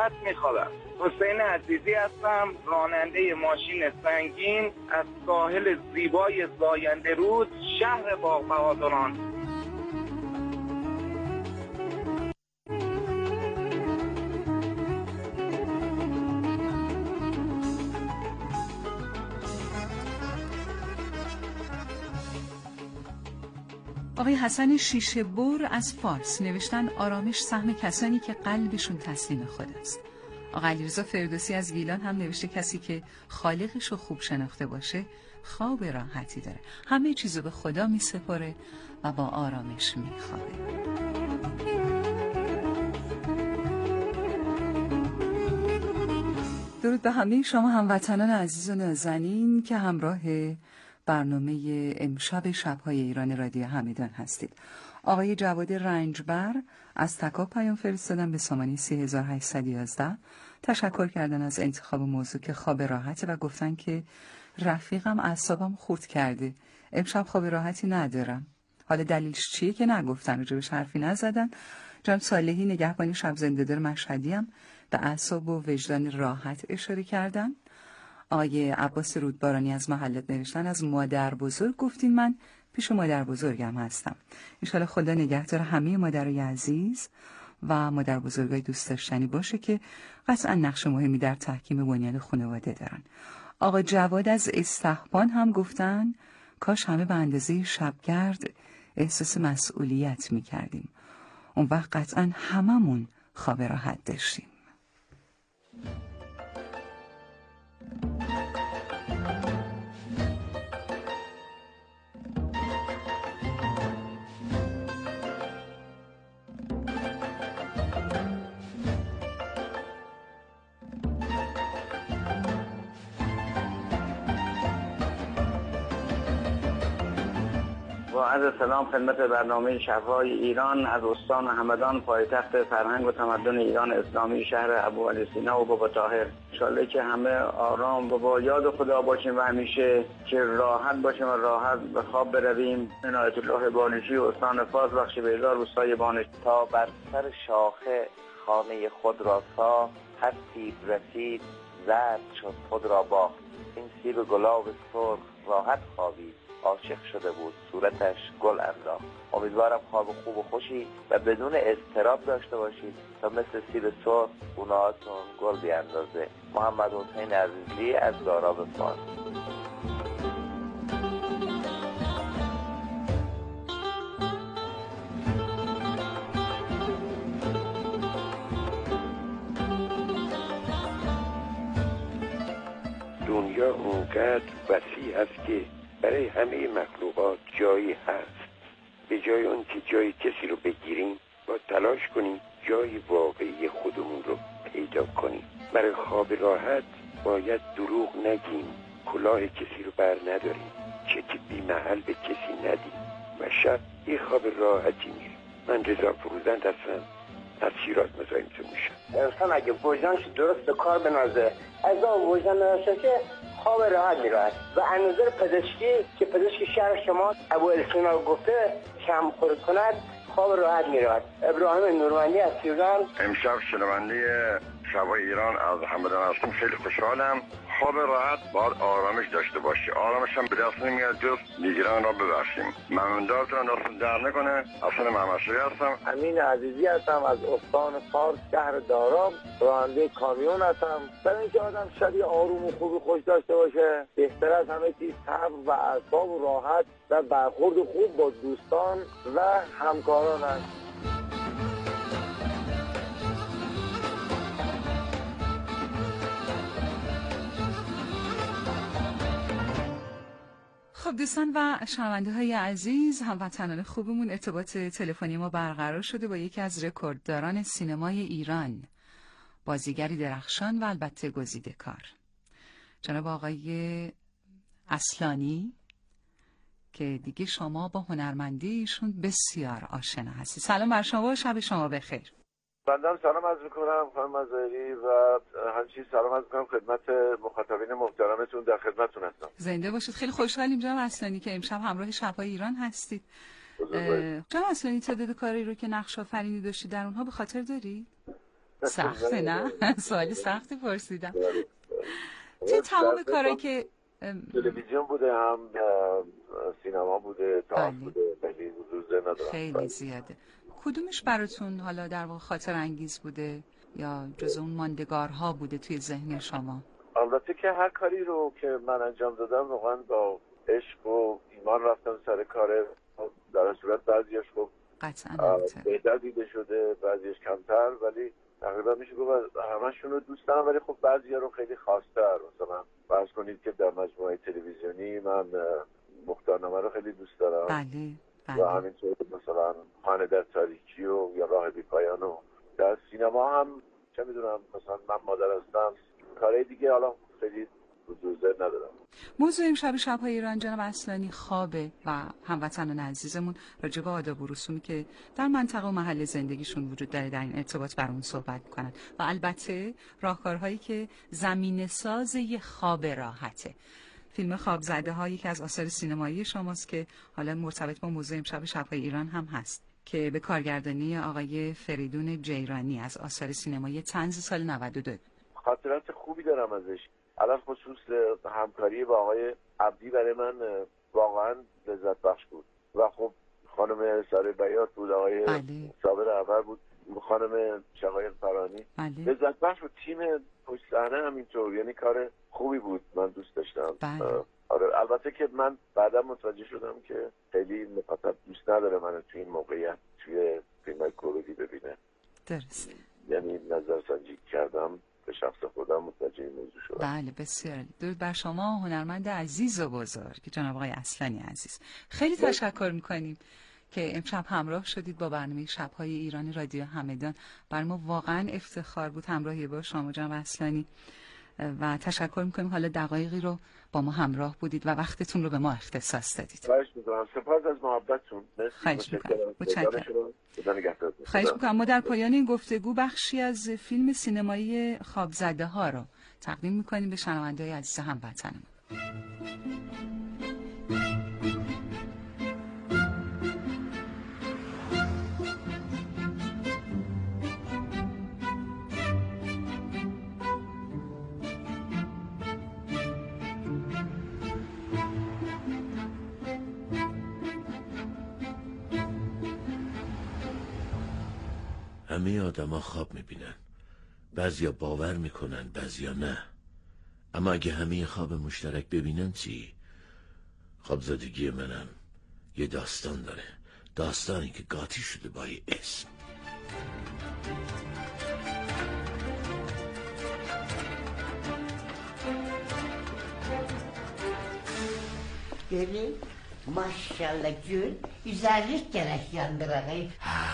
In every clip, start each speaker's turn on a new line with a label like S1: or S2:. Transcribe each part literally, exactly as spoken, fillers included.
S1: راحت میخوابم. حسین عزیزی هستم، راننده ماشین سنگین از ساحل زیبای زاینده رود، شهر باغ بهادران.
S2: آقای حسن شیشه بر از فارس نوشتن آرامش سهم کسانی که قلبشون تسلیم خود است. آقای علیرضا فردوسی از گیلان هم نوشته کسی که خالقش رو خوب شناخته باشه خواب راحتی داره، همه چیزو به خدا می سپاره و با آرامش می خوابه. درود به همه شما هموطنان عزیز و نازنین که همراه برنامه امشب شب‌های ایران رادیو همدان هستید. آقای جواد رنجبر از تکا پیام فرستادن به سامانه سه هزار و هشتصد و یازده. تشکر کردن از انتخاب موضوع که خواب راحته و گفتن که رفیقم اعصابم خورد کرده، امشب خواب راحتی ندارم. حالا دلیلش چیه که نگفتن، راجبش حرفی نزدن. جناب صالحی نگهبان شب زنده‌دار مشهدی هم به اعصاب و وجدان راحت اشاره کردن. آقای عباس رودبارانی از محلت نوشتن از مادر بزرگ گفتین من پیش مادر بزرگم هستم. انشالله خدا نگهدار همه مادرای عزیز و مادر بزرگای دوست داشتنی باشه که قطعا نقش مهمی در تحکیم بنیان خانواده دارن. آقا جواد از استحبان هم گفتن کاش همه به اندازه شبگرد احساس مسئولیت میکردیم، اون وقت قطعا هممون خواب راحت داشتیم.
S1: با عرض سلام خدمت برنامه شب‌های ایران از استان همدان، پایتخت فرهنگ و تمدن ایران اسلامی، شهر ابوعلی سینا و بابا طاهر. انشالله که همه آرام و با یاد خدا باشیم و همیشه که راحت باشیم و راحت به خواب برویم. عنایت الله بانشی استان فارس، بخش بیزار روستای بانش.
S3: تا بر سر شاخه خانه خود را ساخت، هر سیب رسید زرد شد خود را باخت. این سیب گلاب سرخ راحت خوابید، عاشق شده بود صورتش گل انداخت. امیدوارم خواب خوب و خوشی و بدون اضطراب داشته باشید تا مثل سیب سرخ گونه‌هاتون گل بیاندازه. محمد حسین عزیزی از داراب فارس.
S4: دنیا اونقدر وسیع است که برای همه مخلوقات جایی هست. به جای اون که جای کسی رو بگیریم با تلاش کنیم جای واقعی خودمون رو پیدا کنیم. برای خواب راحت باید دروغ نگیم، کلاه کسی رو بر نداریم، چک بی محل به کسی ندیم و شب یه خواب راحتی میریم. من رضا فروزند هستم، از شیراز مزاحمتون میشم.
S5: انسان اگه وجدانش درست به کار بنازه، از اون وجدان نداشته که خواب راحت میراحت. و از نظر پزشکی که پزشک شهر شما ابوعلی سینا گفته کم خورد کند خواب راحت میراحت. ابراهیم نورمندی از تهران.
S6: امشب شنونده شب‌های ایران از همدان هستم، خیلی خوشحالم. خواب راحت باید آرامش داشته باشی، آرامش هم به دست نمیاد جز دیگران را ببخشیم. ممنوندارتون دست در نکنه. حسن محمدشاهی هستم.
S7: امین عزیزی هستم از استان فارس، شهر داراب، راننده کامیون هستم. برای اینکه آدم شبیه آروم و خوب و خوش داشته باشه بهتر از همه چیز صبر و اعصاب و راحت و برخورد خوب با دوستان و همکاران است.
S2: خب دوستان و شنونده های عزیز، هموطنان خوبمون، ارتباط تلفنی ما برقرار شده با یکی از رکوردداران سینمای ایران، بازیگری درخشان و البته گزیده کار، جناب آقای اصلانی که دیگه شما با هنرمندیشون بسیار آشنا هستید. سلام بر شما و شب شما بخیر.
S7: بنده سلام عرض میکنم خانم مظاهری و همچنین سلام عرض میکنم خدمت مخاطبین محترمتون، در خدمتتون هستم.
S2: زنده باشید. خیلی خوشحالیم جناب اصلانی که امشب همراه شب‌های ایران هستید. جناب اصلانی تعداد کاری رو که نقش آفرینی داشتید در اونها به خاطر دارید؟ سخته نه؟ سوالی سختی پرسیدم. چه تمام کارایی که
S8: تلویزیون بوده هم سینما بوده تئاتر بوده، خیلی حضور ندارم.
S2: خیلی زیاده. کدومش براتون حالا در واقع خاطر انگیز بوده یا جز اون ماندگارها بوده توی ذهن شما؟
S8: البته که هر کاری رو که من انجام دادم واقعا با عشق و ایمان رفتم سر کار. در صورت بعضیش خب
S2: قطعا
S8: بهتر دیده شده، بعضیش کمتر، ولی تقریبا میشه گفت همشون رو دوست دارم، ولی خب بعضیا رو خیلی خاص‌تر. مثلا فرض کنید که در مجموعه تلویزیونی من مختارنامه رو خیلی دوست دارم.
S2: بله بله.
S8: و همینطور مثلا خانه در تاریکی و یا راه بی پایان. و در سینما هم چه میدونم مثلا من مادر هستم، کارهای دیگه حالا خیلی حضور ندارم.
S2: موضوع امشب شب‌های ایران جناب اصلانی خوابه و هموطنان عزیزمون راجع به آداب و رسومی که در منطقه و محل زندگیشون وجود داره در این ارتباط بر اون صحبت می‌کنن و البته راهکارهایی که زمینه ساز یه خواب راحته. فیلم خوابزده ها یکی از آثار سینمایی شماست که حالا مرتبط با موضوع امشب شب‌های ایران هم هست که به کارگردانی آقای فریدون جیرانی از آثار سینمایی طنز سال نود و دو.
S8: خاطرات خوبی دارم ازش. علاوه خصوص همکاری با آقای عبدی برای من واقعا لذت بخش بود و خب خانم ساره بیات بود، آقای
S2: بله.
S8: صابر عبر بود، خانم شقایق فرانی.
S2: بله.
S8: لذت بخش بود. تیم پشت صحنه همینطور، یعنی کار خوبی بود، من دوست داشتم.
S2: بله.
S8: آره البته که من بعدا متوجه شدم که خیلی مخاطب دوست نداره من توی این موقعیت توی فیلم کمدی ببینه.
S2: درست.
S8: یعنی نظر سنجی کردم به شخص خودم متوجه این موضوع شدم.
S2: بله بسیار. درود بر شما هنرمند عزیز و بزرگ جناب آقای اصلانی عزیز. خیلی تشکر میکنیم که امشب همراه شدید با برنامه شب‌های ایران رادیو همدان. بر ما واقعا افتخار بود همراهی با شما جناب اصلانی و تشکر میکنیم حالا دقایقی رو با ما همراه بودید و وقتتون رو به ما اختصاص دادید.
S8: خواهش میکنم. سپاس از محبتتون.
S2: خواهش میکنم. متشکرم. خواهش میکنم. ما در پایان این گفتگو بخشی از فیلم سینمایی خوابزده ها رو تقدیم میکنیم به شنونده‌های عزیز هموطنمون.
S9: همه آدما خواب میبینن، بعضیا باور میکنن بعضیا نه. اما اگه همه خواب مشترک ببینن چی؟ خوابزدگی منم یه داستان داره، داستانی که قاطی شده با یه اسم.
S10: ببین ماشالله گül güzellik gerek yandırağı.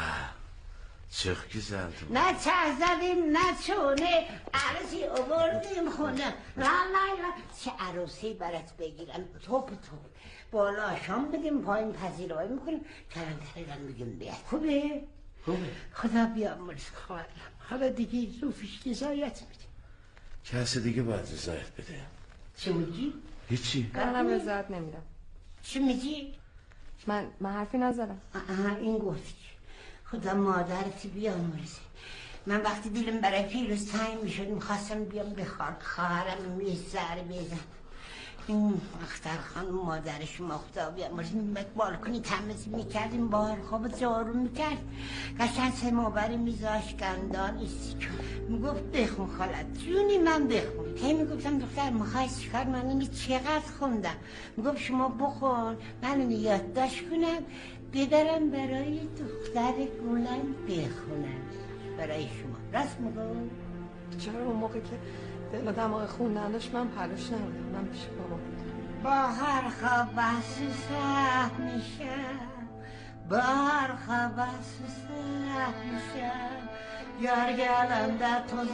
S9: چخ که زد
S10: نه چه زدیم نه چونه عروسی آوردیم خونه لا لا لا چه عروسی برات بگیرم توپ توپ بالا شام بدیم پایین پذیرایی میکنیم کلان کلان بگیم بیاد. خوبه؟ خوبه. خدا بیامرز خواهرم. حالا دیگه زوفش رضایت میده.
S9: کسی دیگه باید رضایت بده.
S10: چی میگی؟
S9: هیچی.
S11: منم رضایت نمیدم.
S10: چی میگی؟
S11: من من حرفی نزدم.
S10: آها این گفتی. خدا مادرتی بیامرزه. من وقتی دیلم برای پیروز تنگ میشد میخواستم بیام به خواهرم یه سر بزن. این اختر خانم مادر شما خدا بیامرزه میمد بالکنی تمیز میکردیم بار خواب جارو میکرد قشنگ سه مابری میذاش گندان ایستی میگفت بخون خالت جونی من بخون. هی میگفتم دختر میخوای چیکار؟ من اینی چقدر خوندم. میگفت شما بخون من اینو یادداشت کنم ببرم برای دختر گلم بخونم برای شما. راست میگم؟
S11: چرا اون موقع که دل و دماغ خوندن داشت من پلوش نبودم. من پیش بابا
S10: با هر خواب سه میشم با هر خواب سه میشم یار گلنده توز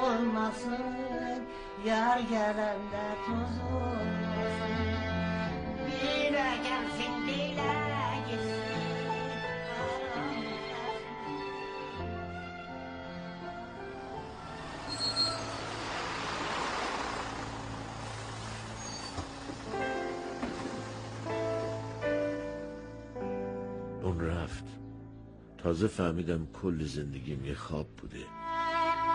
S10: olmasın yar gelende toz olmasın bile gelsin bile gitsin.
S9: اون رفت. تازه فهمیدم کل زندگیم یه خواب بوده.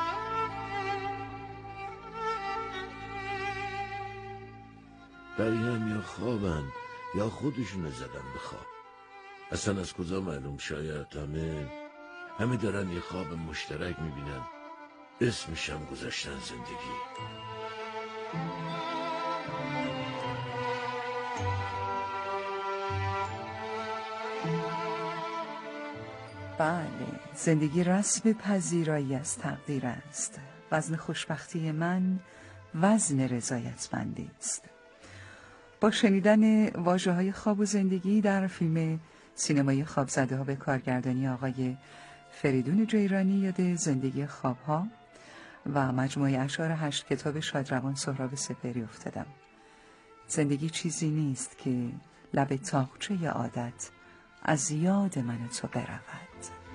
S9: بقیه هم یا خوابن یا خودشون زدن به خواب. اصلا از کجا معلوم؟ شاید همه همه دارن یه خواب مشترک میبینن، اسمش هم گذاشتن زندگی.
S2: بله، زندگی رسم پذیرایی از تقدیر است. وزن خوشبختی من وزن رضایتمندی است. با شنیدن واژه‌های خواب و زندگی در فیلم سینمایی خوابزده ها به کارگردانی آقای فریدون جیرانی یاد زندگی خوابها و مجموعه اشعار هشت کتاب شادروان سهراب سپهری افتادم. زندگی چیزی نیست که لب تاقچه عادت از یاد من و تو برود.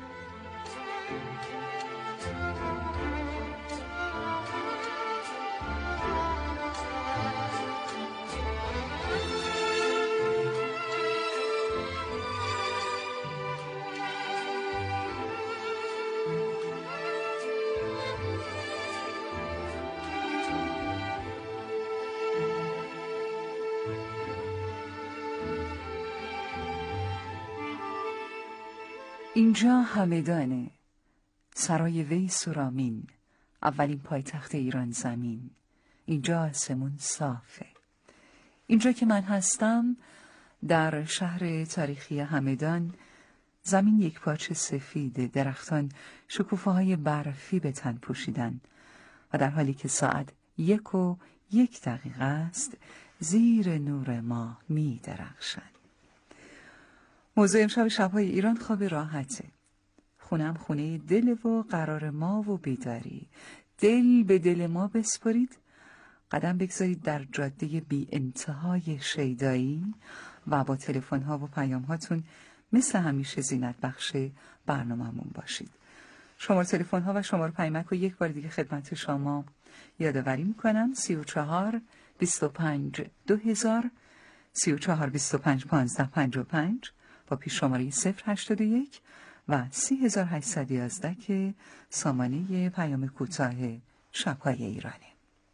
S2: اینجا همدانه، سرای ویس و رامین، اولین پایتخت ایران زمین. اینجا آسمون صافه. اینجا که من هستم، در شهر تاریخی همدان، زمین یک پارچه سفیده، درختان شکوفه های برفی به تن پوشیدن و در حالی که ساعت یک و یک دقیقه است، زیر نور ما می درخشند. موضوع امشب شب‌های ایران خواب راحته. خونم خونه دل و قرار ما و بیداری. دل به دل ما بسپرید، قدم بگذارید در جاده بی انتهای شیدایی و با تلفن‌ها و پیام‌هاتون مثل همیشه زینت بخش برنامه‌مون باشید. شماره تلفن‌ها و شماره پیامک رو یک بار دیگه خدمت شما یادآوری می‌کنم: سی و چهار بیست و پنج دو هزار، سی و چهار بیست و پنج پانزده پنجاه و پنج با پیش شماره صفر هشتاد و یک و سی هزار و هشتصد و یازده که سامانه پیام کوتاه شب‌های ایرانه.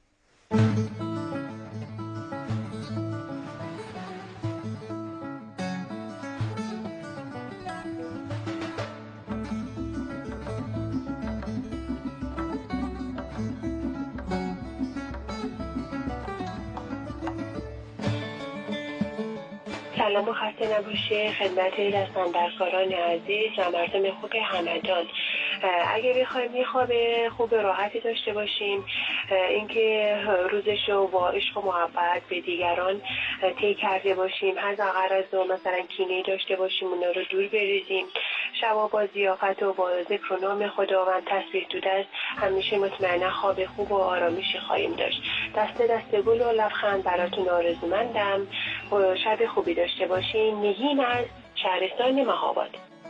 S12: سلام و خسته نباشه خدمت دستاندرکاران عزیز و مردم خوب همدان. اگه بخوایم یه خواب خوب راحتی داشته باشیم، اینکه روزش رو با عشق و محبت به دیگران طی کرده باشیم، از غرض و مثلا کینه داشته باشیم اونا رو دور بریزیم، شبا با ضیافت و با ذکر و نام خداوند تسبیح دود است، همیشه مطمئنا خواب خوب و آرامشی خواهیم داشت. دست دست گل و لبخند براتون آرزومندم. شب خوبی داشته باشین. نگین از شهرستان مهاباد.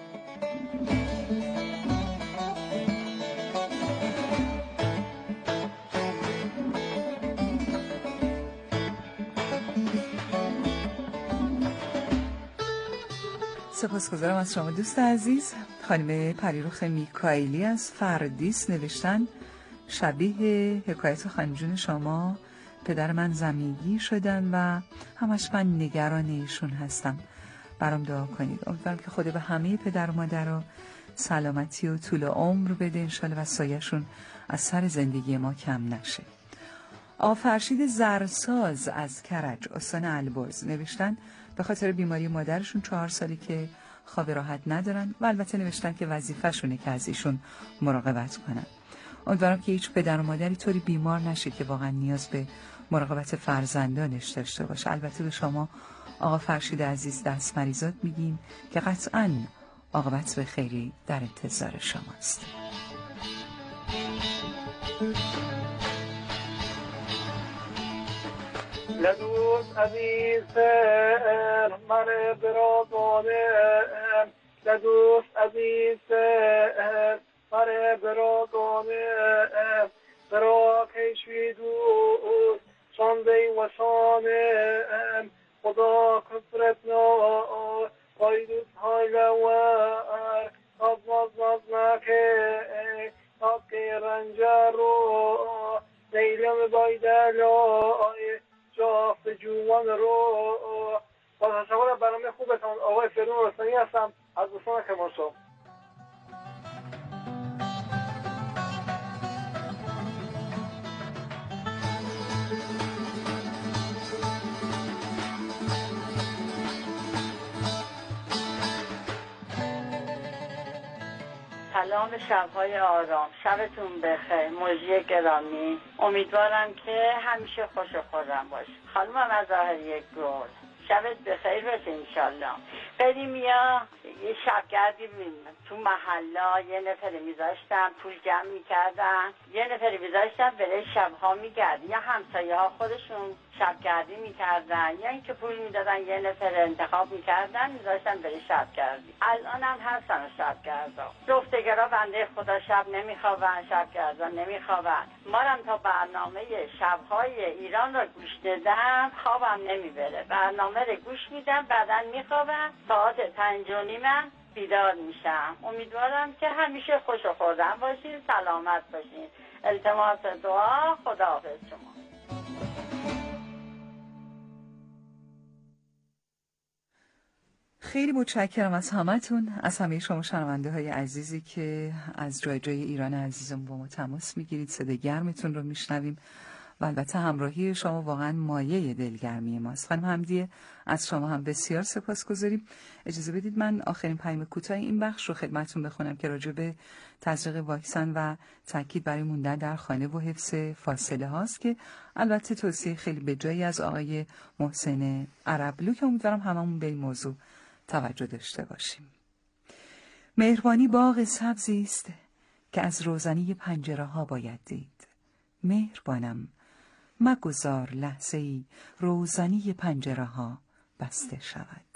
S2: سپاسگزارم از شما دوست عزیز. خانم پریروخ میکائیلی از فردیس نوشتن شبیه حکایت خانم جون شما پدر من زمینگیر شدن و همش من نگران ایشون هستم. برام دعا کنید. امیدوارم که خدا به همه پدر و مادر رو سلامتی و طول عمر بده انشالله و سایه‌شون از سر زندگی ما کم نشه. آقا فرشید زرساز از کرج استان البرز نوشتن به خاطر بیماری مادرشون چهار سالی که خواب راحت ندارن و البته نوشتن که وظیفه‌شونه که از ایشون مراقبت کنن. امیدوارم که هیچ پدر و مادری طوری بیمار نشه که واقعا نیاز به مراقبت فرزندانش داشته باشه. البته به شما آقا فرشید عزیز دست مریضات میگیم که قطعاً عاقبت به خیری در انتظار شماست.
S13: لدوس عزیز من برادانه لدوس عزیز من برادانه برا کشوی دوست شانده و شانه خدا کفرتنا قایدوس های لور از ناز ناز نکه از که رنجه رو لیلم بایده لای جفتجویان رو. با تشکر از برنامه خوبتون. آقای فریدون رستمی هستم از استان کرمانشاه.
S14: سلام، شب‌های آرام، شبتون بخیر. مژی گرامی، امیدوارم که همیشه خوش و خرم باشی. خانم مظاهری گل، شبت بخیر باشه انشالله. قدیمیا یه شبگردی تو محلا یه نفری میذاشتن پول جمع میکردن، یه نفری میذاشتن برای شبها میگرد، یا همسایه ها خودشون شبگردی میکردن یا اینکه پول میدادن یه نفر انتخاب میکردن میذاشتن برای شبگردی. الان هم هستن شبگردا. جفتگرا بنده خدا شب نمیخوابن، شبگردا نمیخوابن. مارم تا برنامه شبهای ایران رو گوش دادم خوابم نمیبره. برنامه رو گوش میدم بعدن میخوابم، ساعت پنج و نیمم بیدار میشم. امیدوارم که همیشه خوش و خرم باشین، سلامت باشین. التماس دعا. خداحافظ شما.
S2: خیلی متشکرم از همتون، از همه شما شنونده های عزیزی که از جای جای ایران عزیزم با ما تماس میگیرید. صدای گرمتون رو میشنویم و البته همراهی شما واقعا مایه دلگرمی ماست. خانم حمدیه، از شما هم بسیار سپاسگزاریم. اجازه بدید من آخرین پیام کوتاه این بخش رو خدمتتون بخونم که راجع به تزریق واکسن و تاکید برای موندن در خانه و حفظ فاصله هاست که البته توصیه خیلی به جایی از آقای محسن عربلو که امیدوارم هممون به این موضوع توجه داشته باشیم. مهربانی باغ سبزی است که از روزنی پنجره ها باید دید. مهربانم مگذار لحظه ای روزنی پنجره ها بسته شود.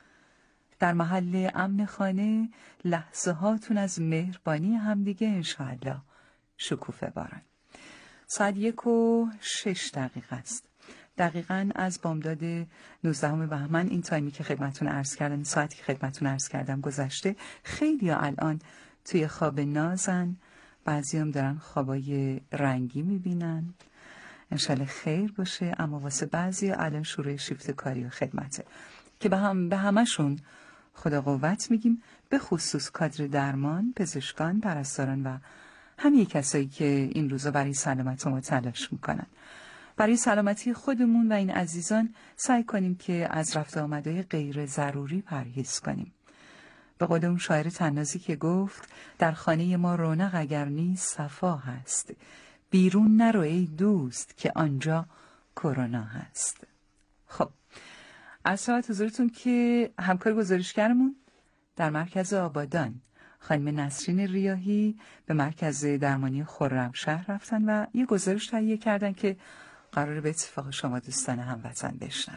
S2: در محل امن خانه لحظه هاتون از مهربانی همدیگه انشاءالله شکوفه بارن. ساعت یک و شش دقیقه است. دقیقاً از بامداد نوزدهم بهمن این تایمی که خدمتون عرض کردم، ساعتی که خدمتون عرض کردم گذشته. خیلی ها الان توی خواب نازن، بعضی هم دارن خوابای رنگی میبینن. انشالله خیر باشه. اما واسه بعضی ها الان شروع شیفت کاری و خدمته که به هم به همشون خدا قوت میگیم، به خصوص کادر درمان، پزشکان، پرستاران و همه کسایی که این روزا برای سلامت ما تلاش میکنن. برای سلامتی خودمون و این عزیزان سعی کنیم که از رفت آمدهای غیر ضروری پرهیز کنیم. به قول اون شاعر طنازی که گفت در خانه ما رونق اگر نیست صفا هست، بیرون نرو ای دوست که آنجا کرونا هست. خب از ساعت حضورتون که همکار گزارشگرمون در مرکز آبادان خانم نسرین ریاحی به مرکز درمانی خرمشهر رفتن و یه گزارش تهیه کردن که قراره به اتفاق شما دوستان هموطن بشنویم.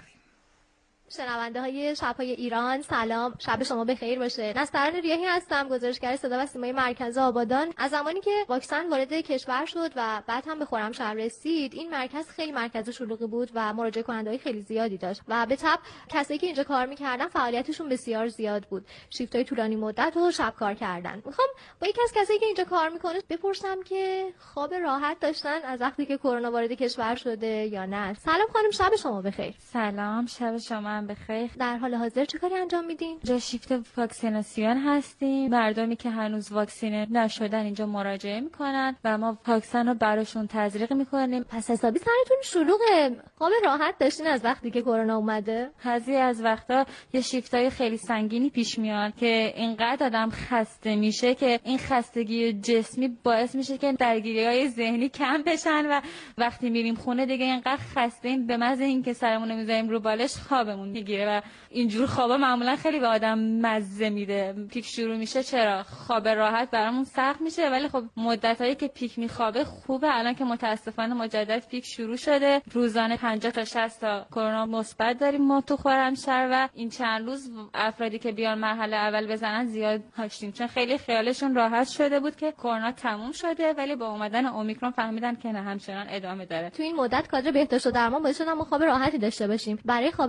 S15: شنونده های شب‌های ایران، سلام، شب شما بخیر باشه. نسترن ریاحی هستم، گزارشگر صدا و سیمای مرکز آبادان. از زمانی که واکسن وارد کشور شد و بعد هم به خرمشهر رسید، این مرکز خیلی مرکز شلوغی بود و مراجعه کننده‌های خیلی زیادی داشت و به تبع کسایی که اینجا کار می‌کردن فعالیتشون بسیار زیاد بود. شیفت‌های طولانی مدت و شب کار کردن. می‌خوام با یکی از کسایی که اینجا کار می‌کنه بپرسم که خواب راحت داشتن از وقتی که کرونا وارد کشور شده یا نه. سلام خانم، شب شما بخیر.
S16: سلام، شب شما بخیر.
S15: در حال حاضر چه کاری انجام میدین؟
S16: جا شیفت واکسیناسیون هستیم. مردمی که هنوز واکسینه نشدن اینجا مراجعه میکنن و ما واکسن رو براشون تزریق میکنیم.
S15: پس حسابی سرتون شلوغه. خواب راحت داشتین از وقتی که کرونا اومده؟
S16: بعضی از وقتا یه شیفتای خیلی سنگینی پیش میاد که اینقدر آدم خسته میشه که این خستگی جسمی باعث میشه که درگیری‌های ذهنی کم بشن و وقتی میریم خونه دیگه اینقدر خسته‌ایم به محض اینکه سرمون رو میذاریم رو بالش خوابمون میگیره و اینجور خوابا معمولا خیلی به آدم مزه میده. پیک شروع میشه چرا خواب راحت برامون سخت میشه، ولی خب مدتایی که پیک میخوابه خوبه. الان که متاسفانه مجدد پیک شروع شده، روزانه پنجاه تا شصت تا کرونا مثبت داریم ما تو خرمشهر و این چند روز افرادی که بیان مرحله اول بزنن زیاد داشتیم، چون خیلی خیالشون راحت شده بود که کرونا تموم شده، ولی با اومدن اومیکرون فهمیدن که نه، همچنان ادامه داره.
S15: تو این مدت کادر بهداشت و درمان باعث شد ما خواب راحتی داشته باشیم. برای خواب راحت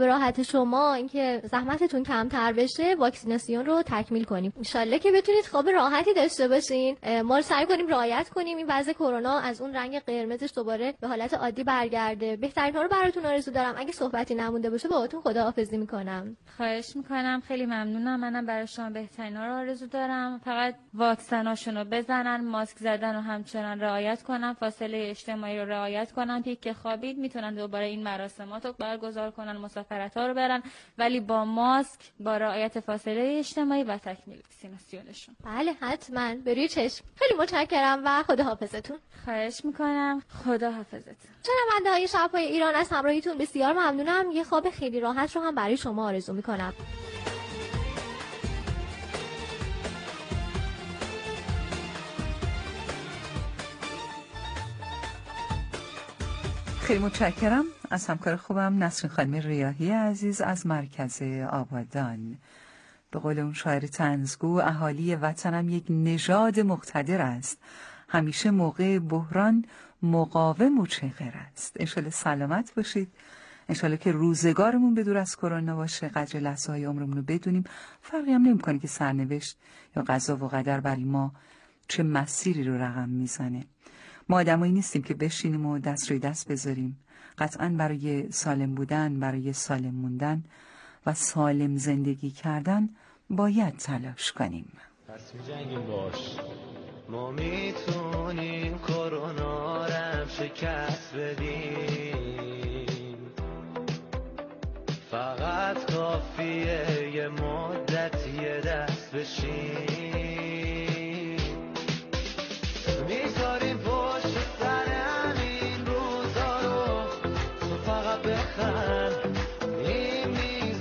S15: شما اینکه زحمتتون کمتر بشه واکسیناسیون رو تکمیل کنیم. ان شاءالله که بتونید خواب راحتی داشته باشین. ما سعی کنیم رعایت کنیم این وضع کرونا از اون رنگ قرمزش دوباره به حالت عادی برگرده. بهترین ها رو براتون آرزو دارم. اگه صحبتی نمونده باشه باهاتون خداحافظی میکنم.
S16: خواهش میکنم، خیلی ممنونم. منم برای شما بهترین ها رو آرزو دارم. فقط واکسناشون رو بزنن، ماسک زدن رو همچنان رعایت کنن، فاصله اجتماعی رو رعایت کنن. پیک که خوابید میتونن دوباره این مراسمات رو برگزار کنن، مسافرت ها رو برن، ولی با ماسک، با رعایت فاصله اجتماعی و تکمیل واکسیناسیونشون.
S15: بله حتما، بروی چشم. خیلی متشکرم و خداحافظتون.
S16: خواهش میکنم، خداحافظتون.
S15: شنونده های شب‌های ایران از همراهیتون بسیار ممنونم. یه خواب خیلی راحت رو هم برای شما آرزو میکنم.
S2: خیلی متشکرم از همکار خوبم نسرین خانم ریاحی عزیز از مرکز آبادان. به قول اون شاعر طنزگو، اهالی وطنم یک نژاد مقتدر است، همیشه موقع بحران مقاوم و چغر است. انشالله سلامت باشید، انشالله که روزگارمون به دور از کرونا باشه، قدر لحظه‌های عمرمون رو بدونیم. فرقی هم نمی‌کنه که سرنوشت یا قضا و قدر برای ما چه مسیری رو رقم میزنه. ما آدمایی نیستیم که بشینیم و دست روی دست بذاریم. قطعاً برای سالم بودن، برای سالم موندن و سالم زندگی کردن باید تلاش کنیم.
S17: پس می‌جنگیم باش. ما میتونیم کرونا رو شکست بدیم، فقط کافیه یه مدت یه دست بشیم. میذاریم پشت سر همین روزا رو، تو فقط بخند این میز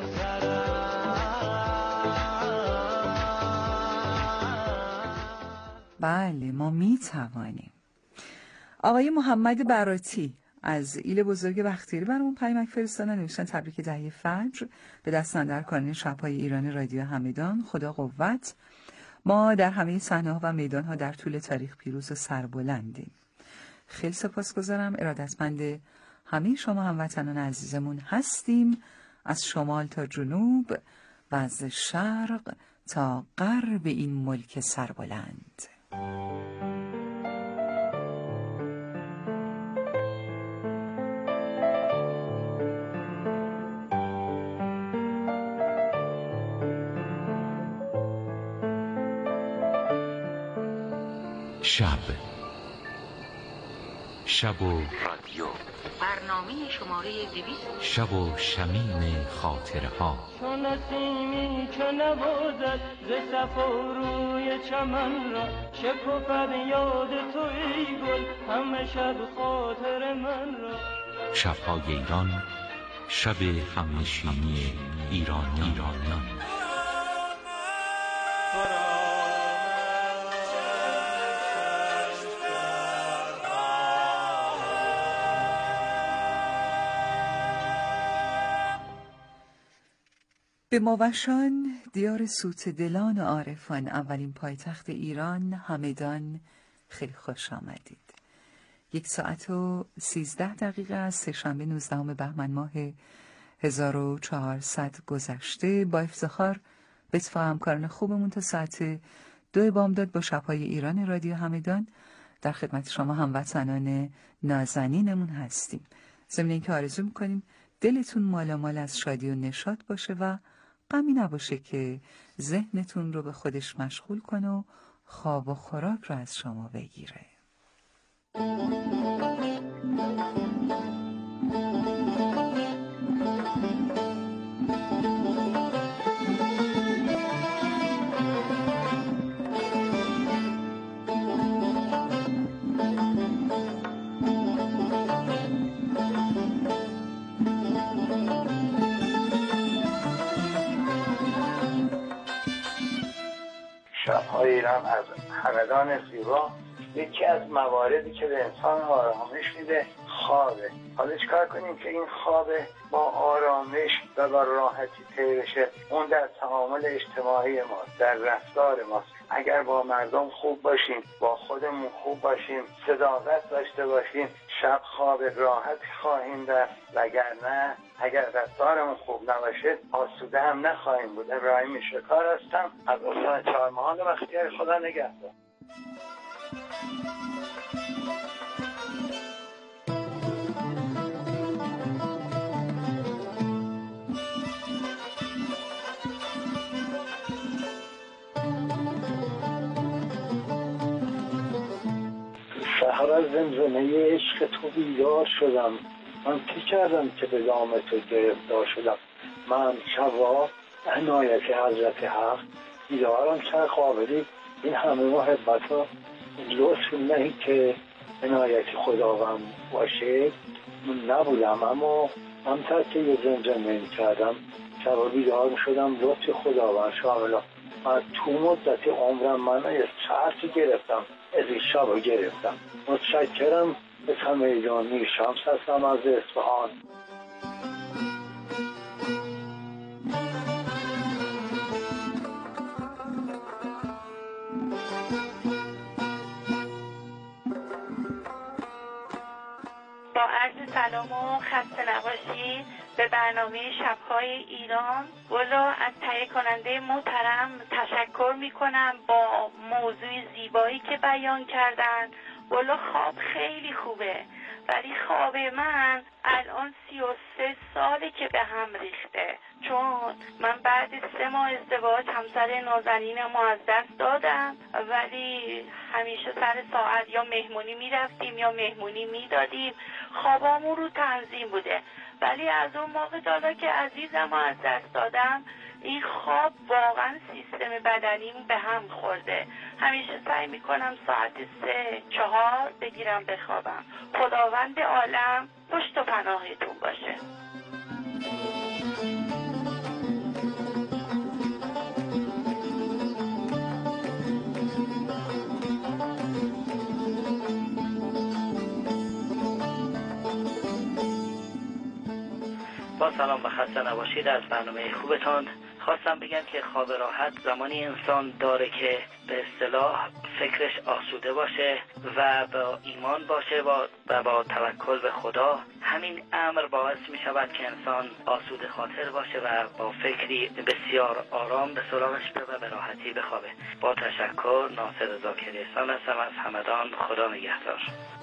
S2: بله ما می توانیم. آقای محمد براتی از ایل بزرگ بختیاری برامون پیامک فرستادن، نوشتن تبریک دهه فجر به دست اندرکاران شب‌های ایران رادیو همدان. خدا قوت. ما در همه صحنه‌ها و میدان‌ها در طول تاریخ پیروز و سربلندیم. خیلی سپاسگزارم. ارادتمند همه شما هموطنان عزیزمون هستیم، از شمال تا جنوب و از شرق تا غرب این ملک سربلند.
S18: شب شب و
S19: رادیو برنامه شماره دویست
S18: شب و شمیم خاطره ها.
S20: چون نسیمی که نوازد ز صفا روی چمن را، شکفت یاد تو ای گل همه شب خاطر من را.
S18: شب‌های ایران، شب همنشینی ایرانی ایرانیان.
S2: به ماوشان، دیار سوت دلان و عارفان، اولین پایتخت ایران همدان، خیلی خوش آمدید. یک ساعت و سیزده دقیقه از سه‌شنبه نوزدهم بهمن ماه هزار و چهارصد گذشته. با افتخار به اتفاق همکاران خوبمون تا ساعت دو بامداد با شب‌های ایران رادیو همدان در خدمت شما هموطنان نازنینمون هستیم. ضمن اینکه آرزو می‌کنیم دلتون مالامال از شادی و نشاط باشه و غمی نباشه که ذهنتون رو به خودش مشغول کنه و خواب و خوراک رو از شما بگیره.
S5: شب‌های ایران از همدان زیبا یکی از مواردی که به انسان آرامش میده خوابه. حالا چیکار کنیم که این خواب با آرامش و با راحتی طی بشه؟ اون در تعامل اجتماعی ما، در رفتار ماست. اگر با مردم خوب باشیم، با خودمون خوب باشیم، صداقت داشته باشیم، شب خواب راحت خواهیم رفت. وگرنه اگر رفتارمون خوب نباشه آسوده هم نخواهیم بود. ابراهیم شکار هستم از استان چهارمحال بختیاری. خدا نگهدار.
S21: سحر از زمزمه عشق تو بیدار شدم، من چه کردم که به دام تو گرفتار شدم. من شبا عنایت حضرت حق بیدارم، چه قابلی این همه محبت ها لطف نه که عنایت خداوند باشه. من نبودم اما همتر که یه زمزمه کردم شبا بیدار شدم لطف خداوند شاملا. من تو مدت عمرم من یه ساعتی گرفتم از این شب گرفتم. متشکرم به همه جانی. شمس هستم از اصفهان.
S22: با عرض سلام و خسته نباشید به برنامه شب‌های ایران. والا از تهیه کننده محترم تشکر میکنم با موضوع زیبایی که بیان کردن. والا خواب خیلی خوبه، ولی خواب من الان سی و سه ساله که به هم ریخته، چون من بعد سه ماه ازدواج همسر نازنینم از دست دادم، ولی همیشه سر ساعت یا مهمونی میرفتیم یا مهمونی میدادیم. خوابامون رو تنظیم بوده، ولی از اون موقع تا که عزیزم رو از دست دادم این خواب واقعا سیستم بدنیم به هم خورده. همیشه سعی میکنم ساعت سه چهار بگیرم بخوابم. خداوند عالم پشت و پناهتون باشه.
S23: با سلام و خسته نباشید از برنامه خوبتان. خواستم بگم که خواب راحت زمانی انسان داره که به اصطلاح فکرش آسوده باشه و با ایمان باشه و با توکل به خدا. همین امر باعث می شود که انسان آسوده خاطر باشه و با فکری بسیار آرام به سراغش بره و به راحتی بخوابه. با تشکر. ناصر زاکری احسان هستم از همدان. خدا نگهدار.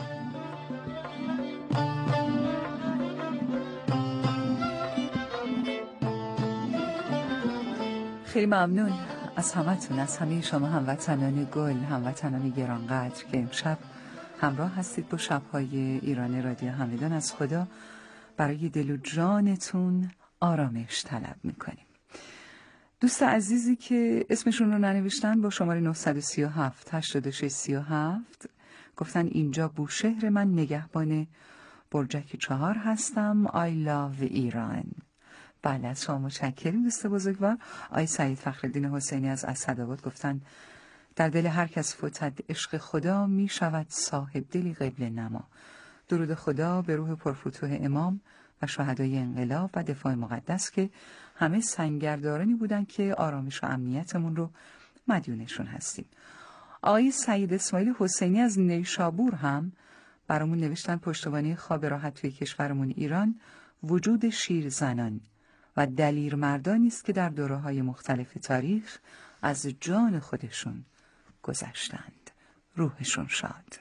S2: خیلی ممنون از همتون، از همه شما هموطنان گل، هموطنان گرانقدر که امشب همراه هستید با شب‌های ایران رادیو همدان. از خدا برای دل و جانتون آرامش طلب میکنیم. دوست عزیزی که اسمشون رو ننوشتن با شماره نه سه هفت هشت شش سه هفت گفتن اینجا بوشهر، من نگهبان برجک چهار هستم. I love ایران. بله از شما متشکریم دوست بزرگوار. آی سعید فخرالدین حسینی از اسدآباد گفتن در دل هر کس فتد عشق خدا می شود صاحب دلی قبله نما. درود خدا به روح پرفتوح امام و شهدای انقلاب و دفاع مقدس که همه سنگردارانی بودن که آرامش و امنیتمون رو مدیونشون هستیم. آقای سعید اسماعیل حسینی از نیشابور هم برامون نوشتن پشتوانه خواب راحت توی کشورمون ایران وجود شیرزنان و دلیر مردانی است که در دوره‌های مختلف تاریخ از جان خودشون گذشتند. روحشون شاد.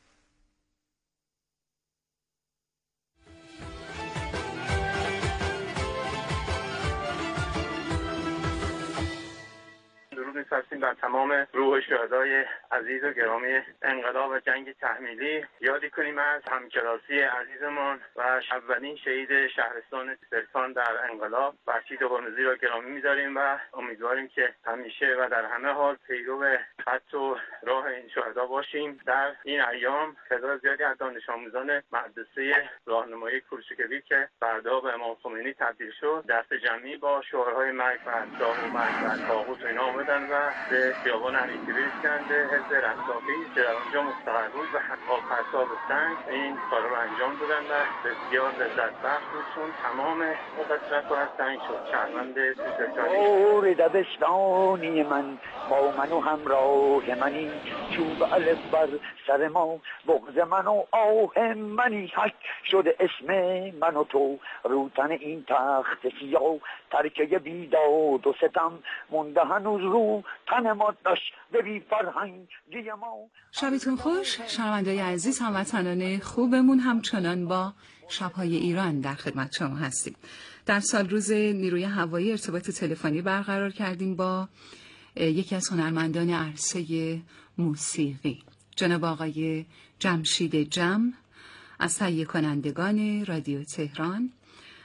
S24: درود می‌فرستیم بر تمام روح شهدای عزیز و گرامی انقلاب و جنگ تحمیلی. یادی کنیم از همکلاسی عزیزمان و اولین شهید شهرستان سرکان در انقلاب فرشید قرمزی را گرامی می‌داریم و امیدواریم که همیشه و در همه حال پیرو خط و راه این شهدا باشیم. در این ایام تعداد زیادی از دانش آموزان مدرسه راهنمایی کوچکبیر که فردا به امام خمینی تبدیل شد دست جمعی با شعارهای مرگ بر شاه و مرگ بر طاغوت اینا آمدن و به خیابان علی‌کبیر رسیدند. مرکز رستاخی که در اونجا مستقر بود و با پرتاب سنگ این کار رو انجام دادن و بسیار لذت بخش بود چون تمام مقصرت رو از سنگ شد. شهروند سیستانی
S21: اور دبستانی من با من و همراه منی، چوب الف بر سر ما بغض من و آه منی، حک شده اسم من و تو روتن این تخت سیاه، ترکه بیداد و ستم مونده هنوز رو تن ما داشت به بی فرهنگی ما.
S2: شبتون خوش شنونده‌های عزیز، هموطنان خوبمون، همچنان با شب‌های ایران در خدمت شما هستیم. در سال روز نیروی هوایی ارتباط تلفنی برقرار کردیم با یکی از هنرمندان عرصه موسیقی، جناب آقای جمشید جم از تهیه کنندگان رادیو تهران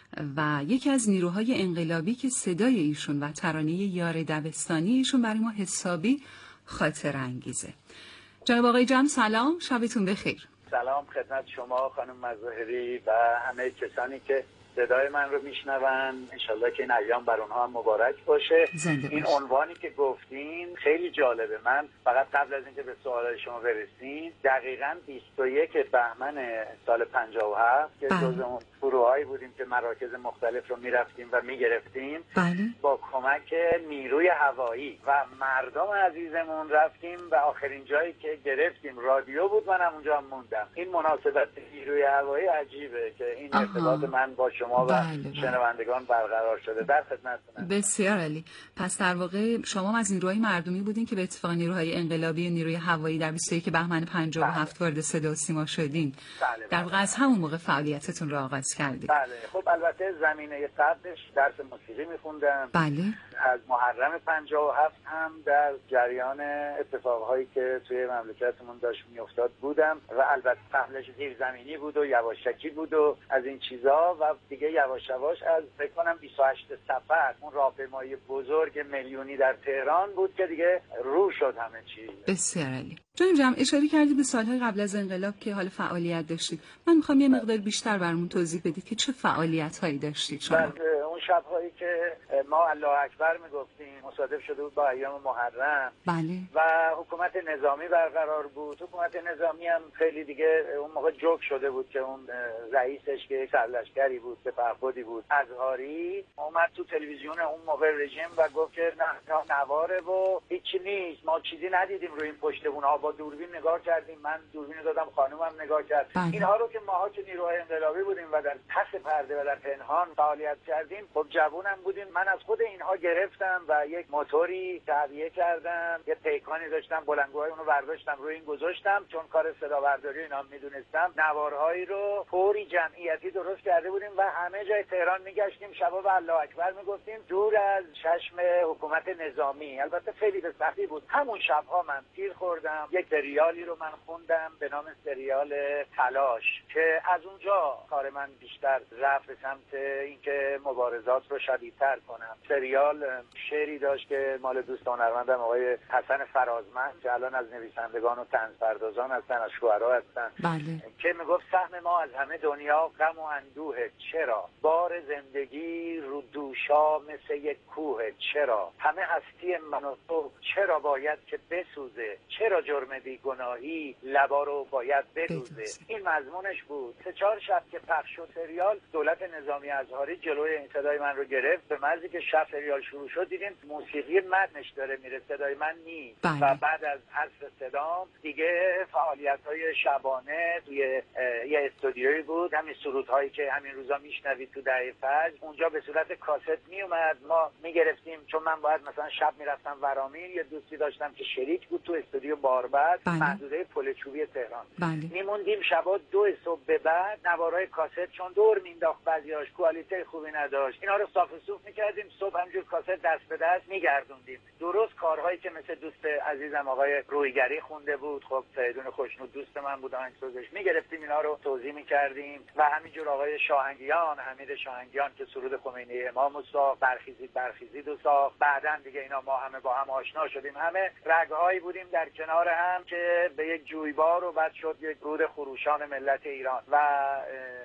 S2: و یکی از نیروهای انقلابی که صدای ایشون و ترانه یار دبستانی ایشون برای ما حسابی خاطر انگیزه. جناب آقای جم سلام، شبتون بخیر.
S21: سلام خدمت شما خانم مظاهری و همه کسانی که صدای من رو میشنون. انشالله که این ایام بر اونها هم مبارک باشه. این عنوانی که گفتین خیلی جالبه. من فقط قبل از اینکه به سوال شما برسیم، دقیقاً بیست و یک بهمن سال پنجاه و هفت که جز اون گروهایی بودیم که مراکز مختلف رو میرفتیم و میگرفتیم، با کمک نیروی هوایی و مردم عزیزمون رفتیم و آخرین جایی که گرفتیم رادیو بود. منم اونجا موندم. این مناسبت نیروی هوایی عجیبه که این ارتباط من با شما و بله شنوندگان برقرار شده. در خدمتتونم.
S2: بسیار عالی. پس در واقع شما از نیروهای مردمی بودین که به اتفاق نیروهای انقلابی و نیروی هوایی در بیست و یک بهمن پنجاه و هفت وارد صدا و سیما شدین.
S21: بله
S2: در واقع از همون موقع فعالیتتون رو آغاز کردید.
S21: بله. خب البته زمینه قبلش درس موسیقی می‌خوندم.
S2: بله.
S21: از محرم پنجاه و هفت هم در جریان اتفاقهایی که توی مملکتمون داشت میافتاد بودم و البته قبلش زیرزمینی بود و یواشکی بود و از این چیزا و دیگه یواش یواش از فکر کنم بیست و هشت سفر اون راهپیمایی بزرگ میلیونی در تهران بود که دیگه رو شد همه چی.
S2: بسیار عالی. جناب جم اشاره کردید به سالهای قبل از انقلاب که حال فعالیت داشتید. من میخوام یه مقدار بیشتر برامون توضیح بدید که چه فعالیت‌هایی داشتید شما.
S21: اون شب‌هایی که ما الله اکبر میگفتیم مصادف شده بود با ایام محرم.
S2: بله.
S21: و حکومت نظامی برقرار بود. حکومت نظامی هم خیلی دیگه اون موقع جوک شده بود که اون رئیسش که سرلشکری بود، سپهبدی بود، ازهاری، اومد تو تلویزیون اون موقع رژیم و گفت که نه نواره و هیچی نیست، ما چیزی ندیدیم روی این پشتبون‌ها، با دوربین نگاه کردیم، من دوربین دادم، خانومم نگاه کرد. بله. اینها رو که ماها که نیروهای انقلابی بودیم و در پس پرده و در پنهان فعالیت کردیم، خب جوونم بودیم، من از خود اینها گرفتم و یک موتوری تعبیه کردم، یه پیکانی داشتم، بلندگوهای اونو برداشتم روی این گذاشتم، چون کار صدا برداری اینا میدونستم. نوارهایی رو طوری جمعیتی درست کرده بودیم و همه جای تهران میگشتیم، شبا و الله اکبر میگفتیم، دور از چشم حکومت نظامی. البته خیلی به سختی بود. همون شبها من تیر خوردم. یک سریالی رو من خوندم به نام سریال تلاش که از اونجا کار من بیشتر رفت به سمت اینکه مبارزات رو شدیدتر کنم. سریال شعری داشت که مال دوست هنرمندم آقای حسن فرازمند که الان از نویسندگان و طنزپردازان هستن، از شعرا هستن.
S2: بله.
S21: که میگفت سهم ما از همه دنیا غم و اندوه، چرا بار زندگی رو دوشا مثل یک کوه، چرا همه هستی من و تو چرا باید که بسوزه، چرا جرم بیگناهی لبا رو باید بدوزه. این مضمونش بود. سه چهار شب که پخش شد سریال، دولت نظامی ازهاری جلوی این صدای من رو گرفت. به محضی که شب سریال شروع شد دیدیم موسیقی متنش داره میره، صدای من نیست. بله. و بعد از حذف صدام دیگه فعالیت‌های شبانه توی یه استودیویی بود، همین سرودهایی که همین روزا میشنوید تو دهه فجر، اونجا به صورت کاست میومد، ما میگرفتیم. چون من باید مثلا شب میرفتم ورامین، یه دوستی داشتم که شریک بود تو استودیو باربد، بله. محدوده پل چوبی تهران.
S2: بله.
S21: میموندیم شبا دو صبح به بعد نوارای کاست، چون دور مینداخت بعضیاش کوالیته خوبی نداشت، اینا رو صاف و صوف میکردیم، صبح همجور کاست دست به دست میگردوندیم. درست کارهایی که مثل دوست عزیزم آقای رویگری خونده بود، خب فریدون خوشنود دوست من بود، آهنگسازش، میگرفتیم اینا رو توزیع میکردیم. و همینجور آقای شاهنگیان، حمید شاهنگیان که سرود خمینی امامو ساخت، برخیزید برخیزید و ساخت. بعدن دیگه اینا ما همه با هم آشنا شدیم، همه رگهایی بودیم در کنار هم که به یک جویبار و بعد شد یک رود خروشان ملت ایران. و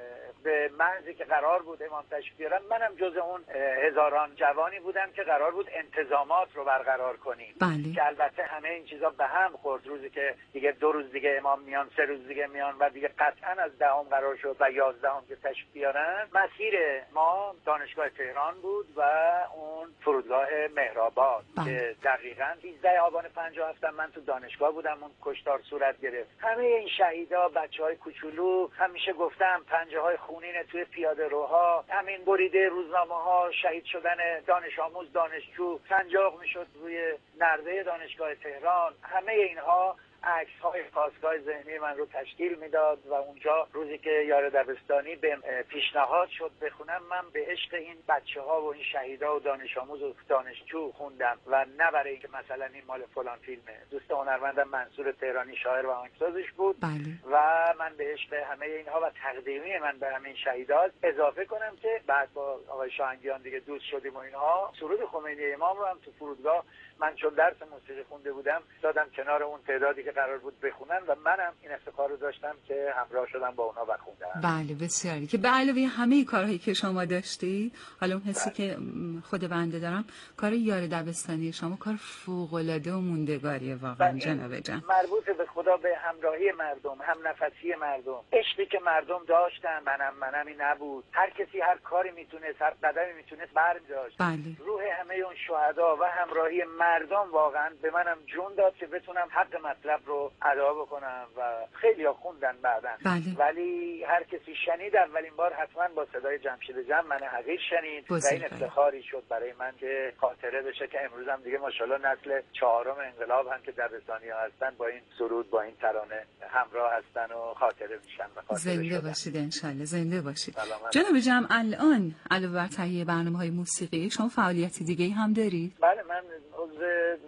S1: به محضی که قرار بود امام تشریف بیارن، منم جز اون هزاران جوانی بودم که قرار بود انتظامات رو برقرار کنیم.
S2: بله.
S1: که البته همه این چیزا به هم خورد. روزی که دیگه دو روز دیگه امام میان، سه روز دیگه میان و دیگه قطعا از دهم قرار شد و یازدهم که تشریف بیارن. مسیر ما دانشگاه تهران بود و اون فرودگاه مهرآباد که دقیقاً سیزده آبان پنجاه و هفت من تو دانشگاه بودم اون کشتار صورت گرفت. همه این شهیدا بچهای کوچولو، همیشه گفتم پنجه های خونین توی پیاده روها، همین بریده روزنامه ها، شهید شدن دانش آموز دانشجو سنجاق میشد روی نرده دانشگاه تهران، همه اینها عکس های خاستگاه ذهنی من رو تشکیل میداد و اونجا روزی که یار دبستانی به پیشنهاد شد بخونم، من به عشق این بچه ها و این شهیدا و دانش آموز و دانشجو خوندم و نه برای اینکه مثلا این مال فلان فیلمه. دوست هنرمندم منصور تهرانی شاعر و آهنگسازش بود.
S2: بله.
S1: و من به عشق همه اینها و تقدیمی من به همین شهیدا اضافه کنم که بعد با آقای شاهنگیان دیگه دوست شدیم و اینها، سرود خمینی امام رو هم تو فرودگاه من چون درس موسیقی خونده بودم دادم کنار اون تعدادی که قرار بود بخونن و منم این افتخار رو داشتم که همراه شدم با اونا و خوندم.
S2: بله بسیاری. که به علاوه همه کارهایی که شما داشتید، حالا اون حسی بله. که خود بنده دارم، کار یار دبستانی شما کار فوق‌العاده و موندگاریه واقعا جناب جان.
S1: مربوط به خدا به همراهی مردم، هم نفسی مردم، عشقی که مردم داشتن، منم منمی نبود. هر کسی هر کاری میتونست، هر قدمی میتونست برمی‌داشت.
S2: بله.
S1: روح همه اون شهدا و همراهی مردم واقعا به منم جون داد که بتونم حق مطلب رو ادا بکنم و خیلی ها خوندن بعدن.
S2: بله.
S1: ولی هر کسی شنید اولین بار حتما با صدای جمشید جم من حقیر شنید و این افتخاری شد برای من که خاطره بشه که امروز هم دیگه ماشاءالله نسل چهارم انقلاب هم که دبستانی ها هستن با این سرود با این ترانه همراه هستن و خاطره میشن و خاطره
S2: زنده
S1: شدن.
S2: باشید انشالله، زنده باشید. جناب جم الان علاوه بر تهیه برنامه‌های موسیقی شما فعالیت دیگه‌ای هم دارید؟
S1: بله، من عضو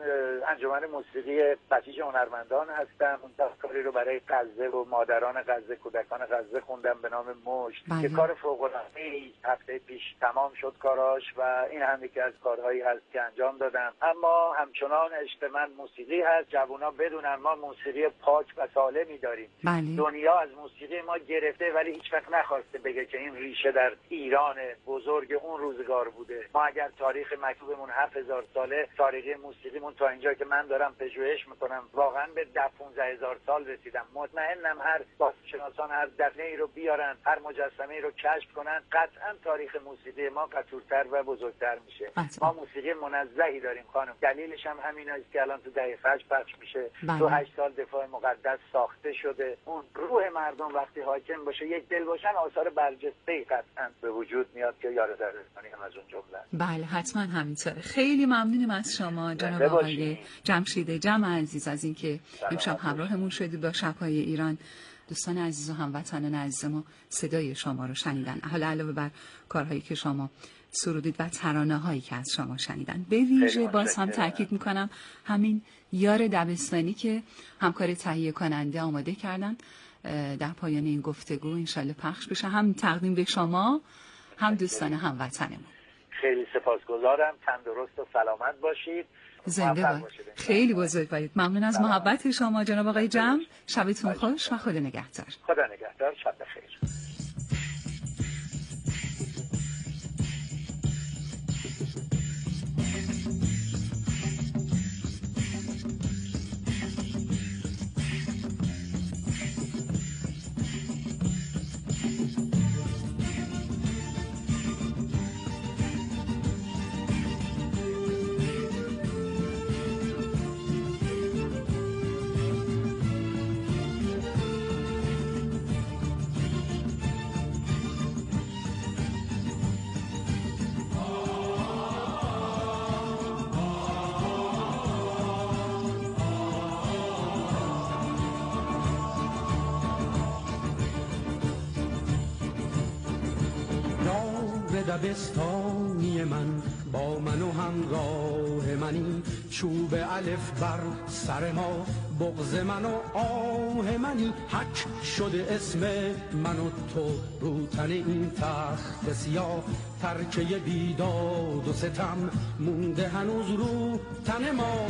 S1: انجمن موسیقی بسیج هنرمندان هستم. اون کاری رو برای غزه و مادران غزه، کودکان غزه خوندم به نام مشت که کار فوق‌العاده‌ای هفته پیش تمام شد کاراش و این هم یکی از کارهایی هست که انجام دادم. اما همچنان عشق من موسیقی هست. جوونا بدونن ما موسیقی پاک و سالمی داریم.
S2: بله.
S1: دنیا از موسیقی ما گرفته ولی هیچ وقت نخواسته بگه که این ریشه در ایران بزرگ اون روزگار بوده. ما اگر تاریخ مکتوبمون هفت هزار ساله، تاریخ موسیقیمون تا اینجا که من دارم پژوهش میکنم واقعا به ده پانزده هزار سال رسیدم. مطمئنم هر باستانشناسان هر دقیقه ای رو بیارن، هر مجسمه ای رو کشف کنن، قطعا تاریخ موسیقی ما قطورتر و بزرگتر میشه.
S2: بطور.
S1: ما موسیقی منزهی داریم خانم. دلیلش هم همین است که الان تو دهه فجر پخش میشه.
S2: بله.
S1: تو هشت سال دفاع مقدس ساخته شده. اون روح مردم وقتی حاکم باشه، یک دل باشن، آثار برجسته قطعا به وجود میاد که یار دبستانی هم از اون جمله.
S2: بله حتما همینطوره. خیلی ممنونم از شما جناب آقای جمشید جم عزیز از اینکه امشب همراهمون شدید با شب‌های ایران. دوستان عزیز و هموطنان عزیز ما صدای شما رو شنیدن. حالا علاوه بر کارهایی که شما سرودید و ترانه هایی که از شما شنیدن، به ویژه باز هم تاکید میکنم همین یار دبستانی که همکار تهیه کننده آماده کردن در پایان این گفتگو انشالله پخش بشه، هم تقدیم به شما هم دوستان هموطنمون.
S1: خیلی سپاسگزارم. تندرست و سلامت باشید.
S2: زنده باشید. خیلی بزرگوارید. ممنون از محبت شما جناب آقای جم. شبتون خوش و خدا نگهدار.
S1: خدا نگهدار. شب بخیر.
S3: دبستانی من با من و همراه منی، چوب الف بر سر ما، بغض من و آه منی، حک شده اسم من و تو رو تن این تخت سیاه، ترکه بیداد و ستم مونده هنوز رو تن ما.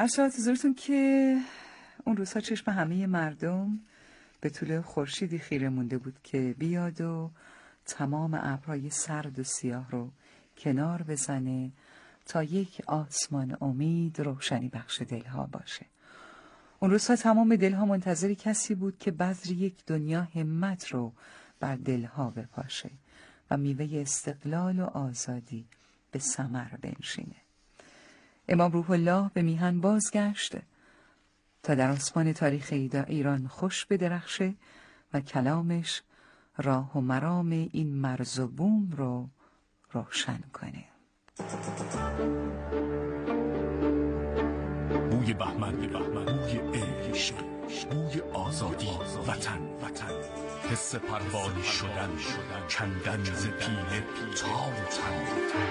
S2: عرض شود حضورتون که اون روزها چشم همه مردم به طول خورشیدی خیره مونده بود که بیاد و تمام ابرهای سرد و سیاه رو کنار بزنه تا یک آسمان امید روشنی بخش دلها باشه. اون روزها تمام دلها منتظر کسی بود که بذر یک دنیا همت رو بر دلها بپاشه و میوه استقلال و آزادی به ثمر بنشینه. امام روح الله به میهن بازگشت تا در آسمان تاریخ ایران خوش بدرخشه و کلامش راه و مرام این مرز و بوم رو روشن کنه.
S4: بوی بهمن به بهمن، بوی عشق، بوی آزادی، وطن وطن، حس پروانه شدن، کندن ز پینه تا تن.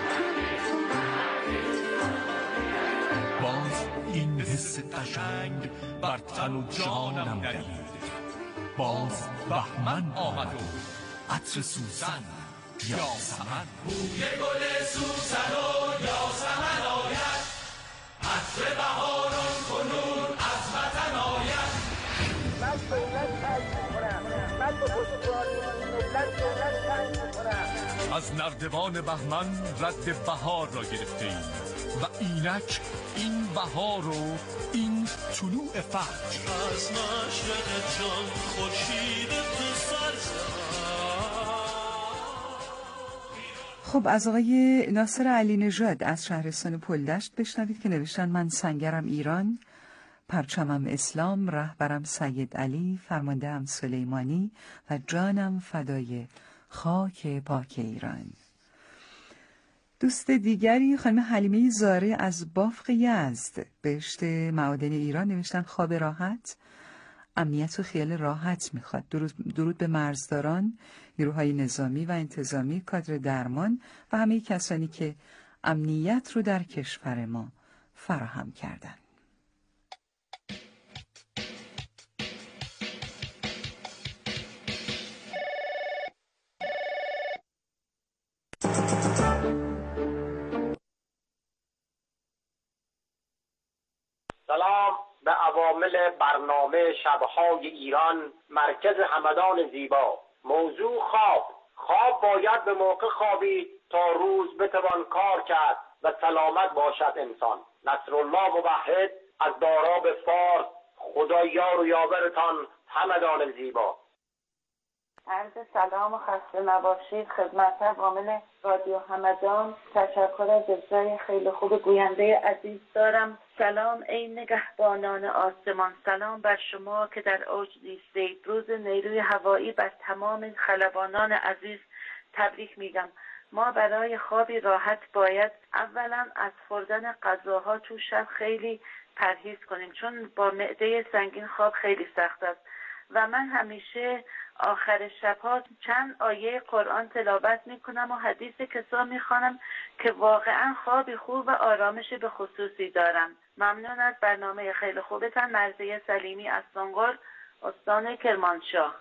S4: باز این حس قشنگ بر تن و جانم دمید. باز بهمن آمد و عطر سوسن یاسمن.
S3: بوی گل سوسن و یاسمن آید، عطر بهاران کنون از وطن آید.
S1: من دولت تایید میکنم، من به خوشباری ملت دولت تایید میکنم.
S4: از نردبان بهمن رد بهار را گرفته ایم و اینک این بهار و این طلوع فجر.
S3: از مشرق جان خورشید تو سر.
S2: خب از آقای ناصر علی نژاد از شهرستان پلدشت بشنوید که نوشتن من سنگرم ایران، پرچمم اسلام، رهبرم سید علی، فرمانده‌ام سلیمانی و جانم فدای خاک پاک ایران. دوست دیگری خانم حلیمه زاره از بافق یزد بهشت معادن ایران نوشتن خواب راحت، امنیت و خیال راحت میخواد. درود, درود به مرزداران، نیروهای نظامی و انتظامی، کادر درمان و همه کسانی که امنیت رو در کشور ما فراهم کردن.
S5: سلام به عوامل برنامه شبهای ایران، مرکز همدان زیبا. موضوع خواب. خواب باید به موقع خوابید تا روز بتوان کار کرد و سلامت باشد انسان. نصرالله موحد از داراب فارس. خدا یار و یاورتان همدان زیبا.
S22: عرض سلام و خسته نباشید خدمت عوامل رادیو همدان. تشکر از اجرای خیلی خوب گوینده عزیز دارم. سلام ای نگهبانان آسمان، سلام بر شما که در اوج زیستید. روز نیروی هوایی بر تمام خلبانان عزیز تبریک میگم. ما برای خوابی راحت باید اولا از خوردن غذاها تو شب خیلی پرهیز کنیم، چون با معده سنگین خواب خیلی سخت است. و من همیشه آخر شبها چند آیه قرآن تلاوت میکنم و حدیث کسا میخوانم که واقعا خوابی خوب و آرامش به خصوصی دارم. ممنون از برنامه خیلی خوبتان. مرضیه سلیمی از سنگور، استان کرمانشاه.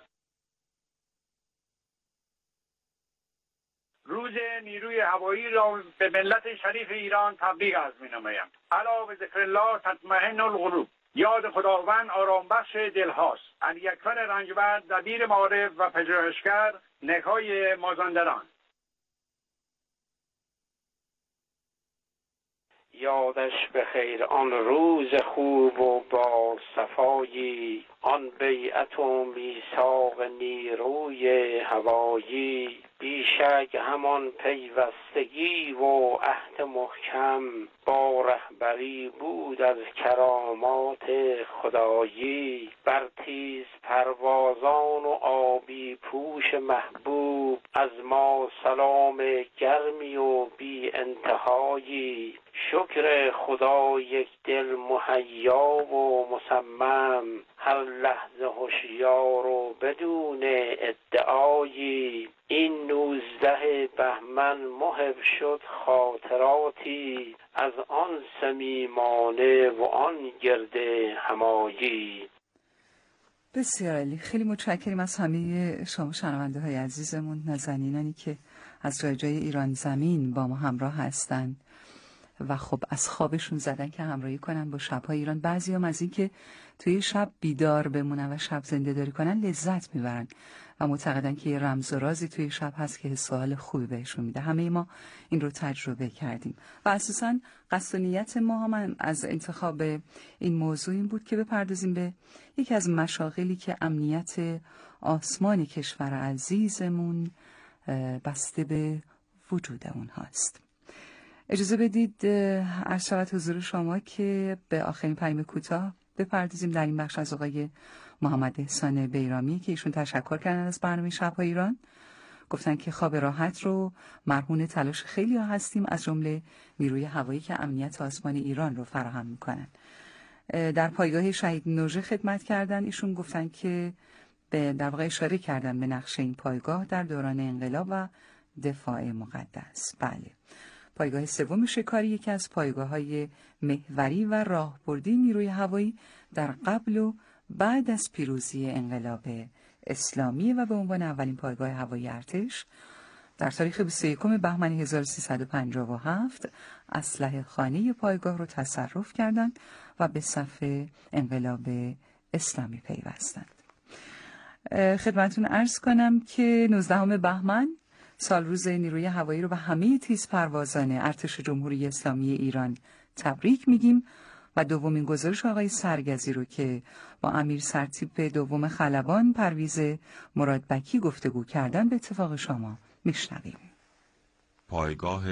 S6: روز نیروی هوایی را به ملت شریف ایران تبریک عرض می‌نمایم. الا به ذکر الله تطمئن القلوب. یاد خداوند آرام بخش دل هاست. علی اکبر رنجبر، دبیر معارف و پژوهشگر، نکای مازندران.
S7: یادش به خیر آن روز خوب و با صفایی، آن بیعت و میثاق نیروی هوایی. بیشک همان پیوستگی و عهد محکم با رهبری بود از کرامات خدایی. بر تیز پروازان و آبی پوش محبوب از ما سلام گرمی و بی انتهایی. شکر خدا یک دل مهیا و مصمم، هر لحظه هوشیار و بدون ادعایی. این نوزده بهمن محو شد خاطراتی، از آن صمیمانه و آن گرد همایی.
S2: بسیار عالی. خیلی متشکریم از همه شما شنونده های عزیزمون، نازنینانی که از جای جای ایران زمین با ما همراه هستند و خب از خوابشون زدن که همراهی کنن با شب‌های ایران. بعضی هم از این که توی شب بیدار بمونن و شب زنده داری کنن لذت میبرن و معتقدن که یه رمز و رازی توی شب هست که حس و حال خوبی بهشون میده. همه ما این رو تجربه کردیم و اساساً قصد و نیت ما هم از انتخاب این موضوع این بود که بپردازیم به یکی از مشاغلی که امنیت آسمان کشور عزیزمون بسته به وجود اونهاست. اجازه بدید عرض شود حضور شما که به آخرین پیام کوتاه بپردازیم در این بخش از آقای محمد احسان بیرامی که ایشون تشکر کردن از برنامه شب‌های ایران. گفتن که خواب راحت رو مرهون تلاش خیلی ها هستیم، از جمله نیروی هوایی که امنیت آسمان ایران رو فراهم میکنن. در پایگاه شهید نوژه خدمت کردن. ایشون گفتن که به در واقع اشاره کردن به نقش این پایگاه در دوران انقلاب و دفاع مقدس. بله، پایگاه سوم شکاری یکی از پایگاه‌های محوری و راهبردی نیروی هوایی در قبل و بعد از پیروزی انقلاب اسلامی و به عنوان اولین پایگاه هوایی ارتش در تاریخ بیست و یکم بهمن هزار و سیصد و پنجاه و هفت اسلحه خانه پایگاه رو تصرف کردند و به صف انقلاب اسلامی پیوستند. خدمتون عرض کنم که نوزدهم بهمن سال روز نیروی هوایی رو به همه تیز پروازان ارتش جمهوری اسلامی ایران تبریک میگیم و دومین گزارش آقای سرگزی رو که با امیر سرتیپ دوم خلبان پرویز مرادبکی گفتگو کردن به اتفاق شما میشنویم.
S8: پایگاه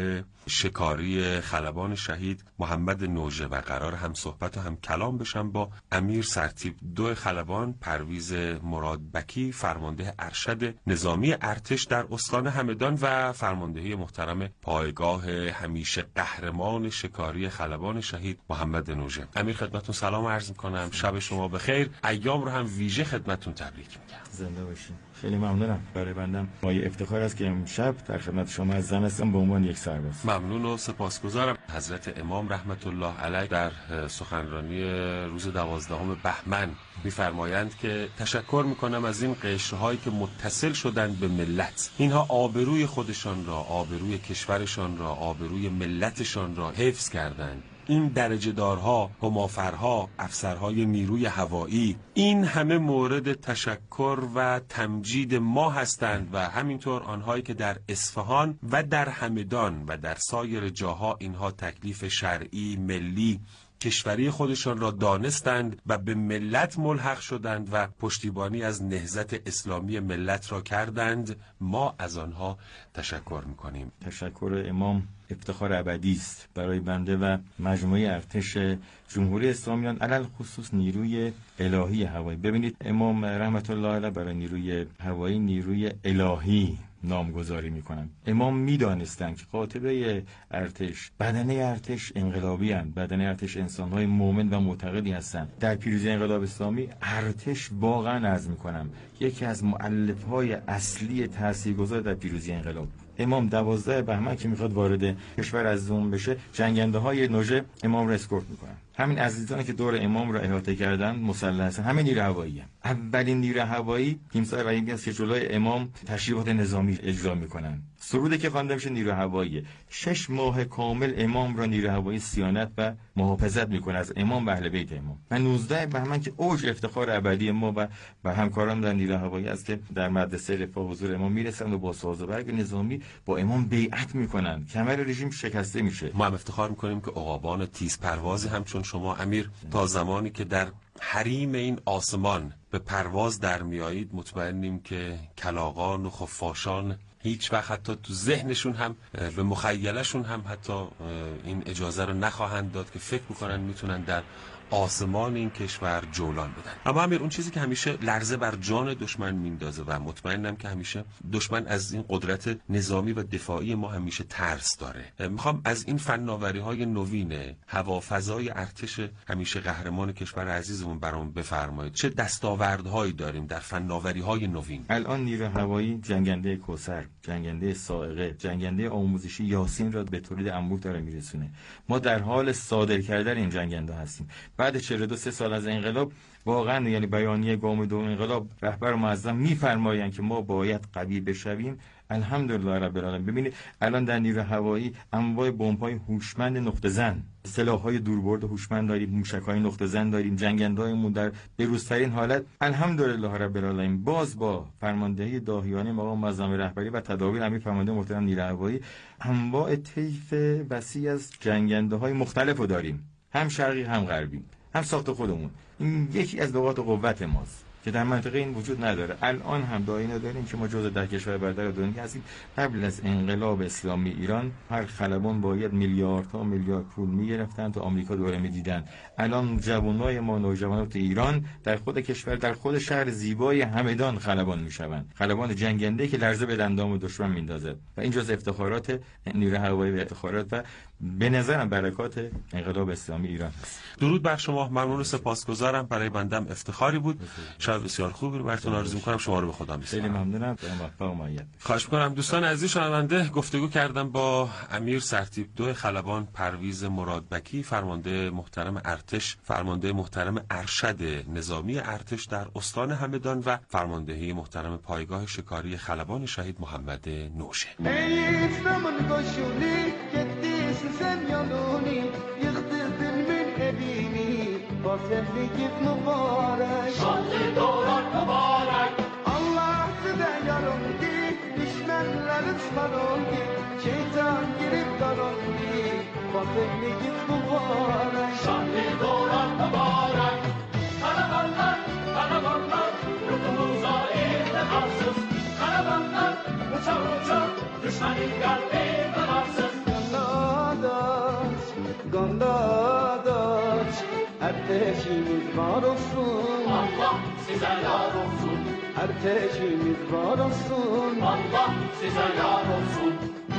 S8: شکاری خلبان شهید محمد نوژه و قرار هم صحبت و هم کلام بشم با امیر سرتیپ دو خلبان پرویز مرادبکی فرمانده ارشد نظامی ارتش در استان همدان و فرماندهی محترم پایگاه همیشه قهرمان شکاری خلبان شهید محمد نوژه. امیر خدمتتون سلام عرض میکنم، شب شما بخیر، ایام رو هم ویژه خدمتتون تبریک میگم.
S9: زنده باشین. خیلی ممنونم. برای بندم مایه افتخار است که امشب در خدمت شما از زن هستم به عنوان یک سرباز.
S8: ممنون و سپاسگزارم. حضرت امام رحمت الله علیه در سخنرانی روز دوازدهم بهمن می‌فرمایند که تشکر می‌کنم از این قشرهایی که متصل شدند به ملت. اینها آبروی خودشان را، آبروی کشورشان را، آبروی ملتشان را حفظ کردند. این درجه دارها، همافرها، افسرهای نیروی هوایی، این همه مورد تشکر و تمجید ما هستند و همینطور آنهایی که در اصفهان و در همدان و در سایر جاها اینها تکلیف شرعی، ملی، کشوری خودشان را دانستند و به ملت ملحق شدند و پشتیبانی از نهضت اسلامی ملت را کردند. ما از آنها تشکر میکنیم.
S9: تشکر امام افتخار ابدی است برای بنده و مجموعه ارتش جمهوری اسلامی ایران، علل خصوص نیروی الهی هوایی. ببینید امام رحمت الله علیه برای نیروی هوایی نیروی الهی نامگذاری میکنن. امام میدانستند که قاطبه ارتش، بدنه ارتش انقلابی هستند، بدنه ارتش انسانهای مؤمن و معتقدی هستند. در پیروزی انقلاب اسلامی ارتش واقعا عرض میکنم یکی از مؤلفه‌های اصلی تاثیرگذار در پیروزی انقلاب. امام دوازده بهمن که میخواد وارد کشور عزیزمون بشه، جنگنده های نوژه امام رو اسکورت میکنن. همین عزیزانی که دور امام رو احاطه کردن مسلح هستن، همین نیروی هوایی هم. اولین نیروی هوایی تیمسار رحیمی است که جلوی امام تشریفات نظامی اجرا میکنن. سروده که خوانده میشه نیروی هوایی. شش ماه کامل امام را نیروی هوایی صیانت و محافظت میکنه از امام و اهل بیت امام. و نوزده بهمن که اوج افتخار ابدی ما و و همکاران در نیروی هوایی است که در مدرسه رفاه حضور امام میرسن و با ساز و برگ نظامی با امام بیعت میکنن. کمر رژیم شکسته میشه.
S8: ما هم افتخار میکنیم که عقابان تیز پروازی همچون شما امیر تا زمانی که در حریم این آسمان به پرواز در میایید مطمئنیم که کلاغان و خفاشان هیچ وقت حتی تو ذهنشون هم به مخیلشون هم حتی این اجازه رو نخواهند داد که فکر میکنن میتونن در آسمان این کشور جولان بدن. اما امیر، اون چیزی که همیشه لرزه بر جان دشمن میندازه و مطمئنم که همیشه دشمن از این قدرت نظامی و دفاعی ما همیشه ترس داره. میخوام از این فناوری های نوین هوافضای ارتش همیشه قهرمان کشور عزیزمون برام بفرمایید. چه دستاوردهایی داریم در فناوری های نوین؟
S9: الان نیروی هوایی جنگنده کوثر، جنگنده صاعقه، جنگنده آموزشی یاسین را به تولید انبوه داره میرسونه. ما در حال صادر کردن این جنگنده هستیم. بعد چهل و دو سال از انقلاب واقعا یعنی بیانیه گام دو انقلاب رهبر معظم میفرمایند که ما باید قوی بشویم الحمدلله رب العالمین. ببینید الان در نیروی هوایی انواع بمب‌های هوشمند نقطه زن، سلاح‌های دوربرد هوشمند داریم، موشک‌های نقطه زن داریم، جنگنده‌هایمون در بروزترین حالت الحمدلله رب العالمین. باز با فرماندهی داهیانه مقام معظم رهبری و تدابیر امیر فرمانده محترم نیروی هوایی انواع طیف وسیع از جنگنده‌های مختلفو داریم، هم شرقی هم غربی، هم ساخت خودمون. این یکی از نقاط قوت ماست که در منطقه این وجود نداره. الان هم دایره داریم که ما جزء ده کشور برتر دنیا هستیم. قبل از انقلاب اسلامی ایران هر خلبان باید میلیاردها میلیارد پول میگرفتن تا آمریکا دوره میدیدن. الان جوانای ما، نوجوانات ایران در خود کشور، در خود شهر زیبای همدان خلبان میشوند، خلبان جنگنده که لرزه به دندان دشمن میندازه و این جزء افتخارات نیروی هوایی و افتخارات و به نظرم برکات انقلاب اسلامی ایران هست.
S8: درود بر شما، ممنون و سپاسگزارم. برای بندم افتخاری بود. شب بسیار خوبی رو براتون آرزو می‌کنم. شما رو به خدا می‌سپارم.
S9: خیلی ممنونم. موفق و مؤید.
S8: خواهش می‌کنم. دوستان عزیز شنونده، گفتگو کردم با امیر سرتیپ دو خلبان پرویز مرادبکی، فرمانده محترم ارتش، فرمانده محترم ارشد نظامی ارتش در استان همدان و فرماندهی محترم پایگاه شکاری خلبان شهید محمد نوشه.
S3: زمیانونی یختدن من ابینی با زندگیت مبارک، شاد دوران مبارک. Allah size yarımdı, düşmanların sanıldı, şeytan girip darıldı, با زندگیت مبارک، شاد دوران مبارک. Karavanlar, karavanlar, yurdumuza itibarsız, karavanlar uçar uçar, düşmanın kalbinde varsız. Gandadaç, erteşimiz var olsun, Allah size yar olsun. Erteşimiz var olsun, Allah size yar olsun.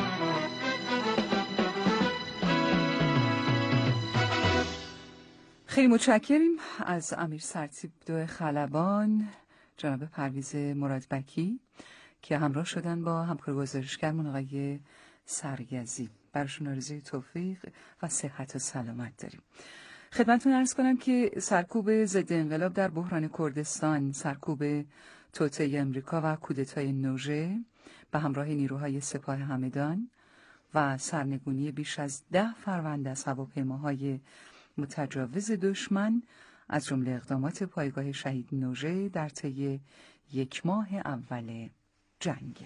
S2: خیلی متشکریم از امیر سرتیپ دو خلبان جناب پرویز مرادبکی که همراه شدن با همکار گزارشگرمون آقای سرگزی. برشون آرزوی توفیق و صحت و سلامت داریم. خدمتتون عرض کنم که سرکوب ضد انقلاب در بحران کردستان، سرکوب توطئه امریکا و کودتای نوژه به همراه نیروهای سپاه همدان و سرنگونی بیش از ده فرونده از هواپیماهای متجاوز دشمن از جمله اقدامات پایگاه شهید نوژه در طی یک ماه اول جنگ.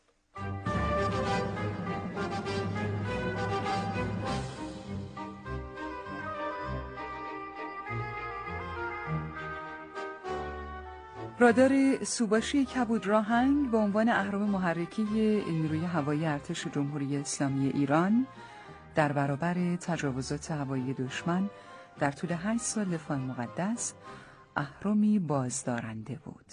S2: رادار سوباشی کبود راهنگ به عنوان اهرم محرکی نیروی هوایی ارتش جمهوری اسلامی ایران در برابر تجاوزات هوایی دشمن در طول هشت سال دفاع مقدس اهرمی بازدارنده بود.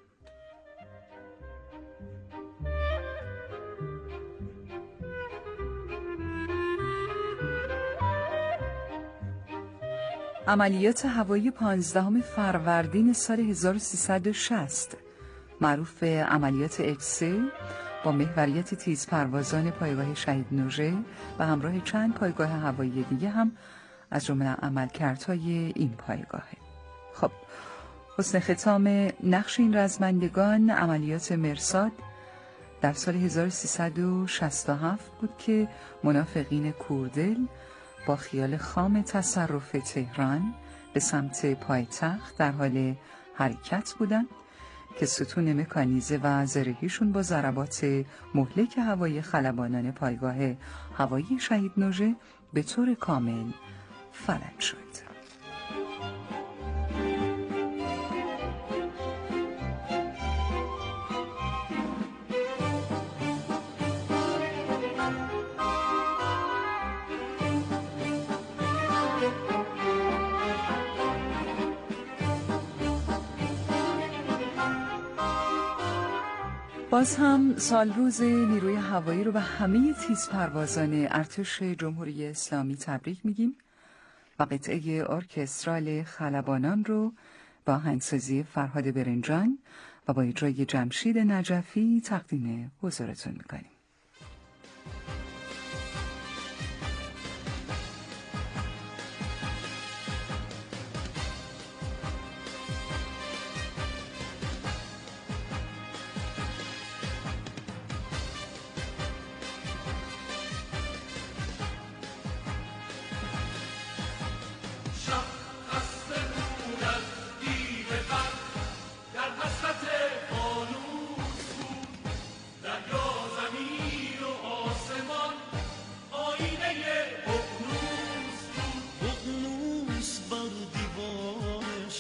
S2: عملیات هوایی پانزدهم فروردین سال هزار و سیصد و شصت معروف به عملیات اچ سه با محوریت تیزپروازان پایگاه شهید نوژه و همراه چند پایگاه هوایی دیگه هم از جمله عملکردهای این پایگاه. خب حسن ختام نقش این رزمندگان عملیات مرصاد در سال هزار و سیصد و شصت و هفت بود که منافقین کوردل با خیال خام تصرف تهران به سمت پایتخت در حال حرکت بودند که ستون مکانیزه و زرهیشون با ضربات مهلک هوایی خلبانان پایگاه هوایی شهید نوژه به طور کامل فلج شد. باز هم سالروز نیروی هوایی رو به همه تیزپروازان ارتش جمهوری اسلامی تبریک میگیم و قطعه ارکسترال خلبانان رو با آهنگسازی فرهاد برنجان و با اجرای جمشید نجفی تقدیم حضورتون میکنیم.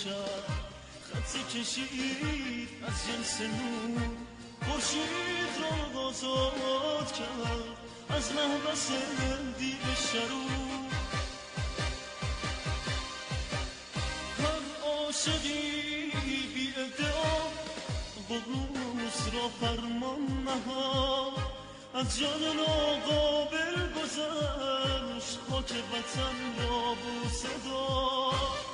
S10: شب خطی کشید از جنس نور خورشید را آزاد کرد از محبس دیو شرور هر عاشقی بی ادعا ققنوس را فرمان نهاد از جان ناقابل گذشت خاک وطن را بوسه داد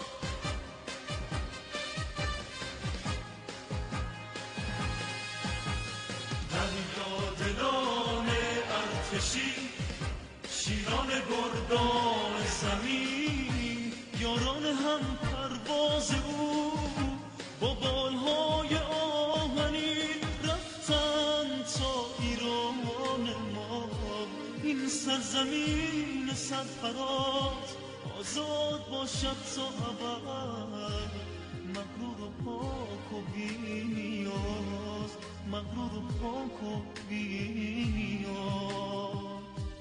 S10: دریا دلان ارتشی شیران گردان زمین یاران هم پرواز او با بالهای آهنین رفتن تا ایران ما این سرزمین سرفراز آزاد باشد تا ابد مغرور و پاک و بی نیاز مغرور و پاک و بی نیاز.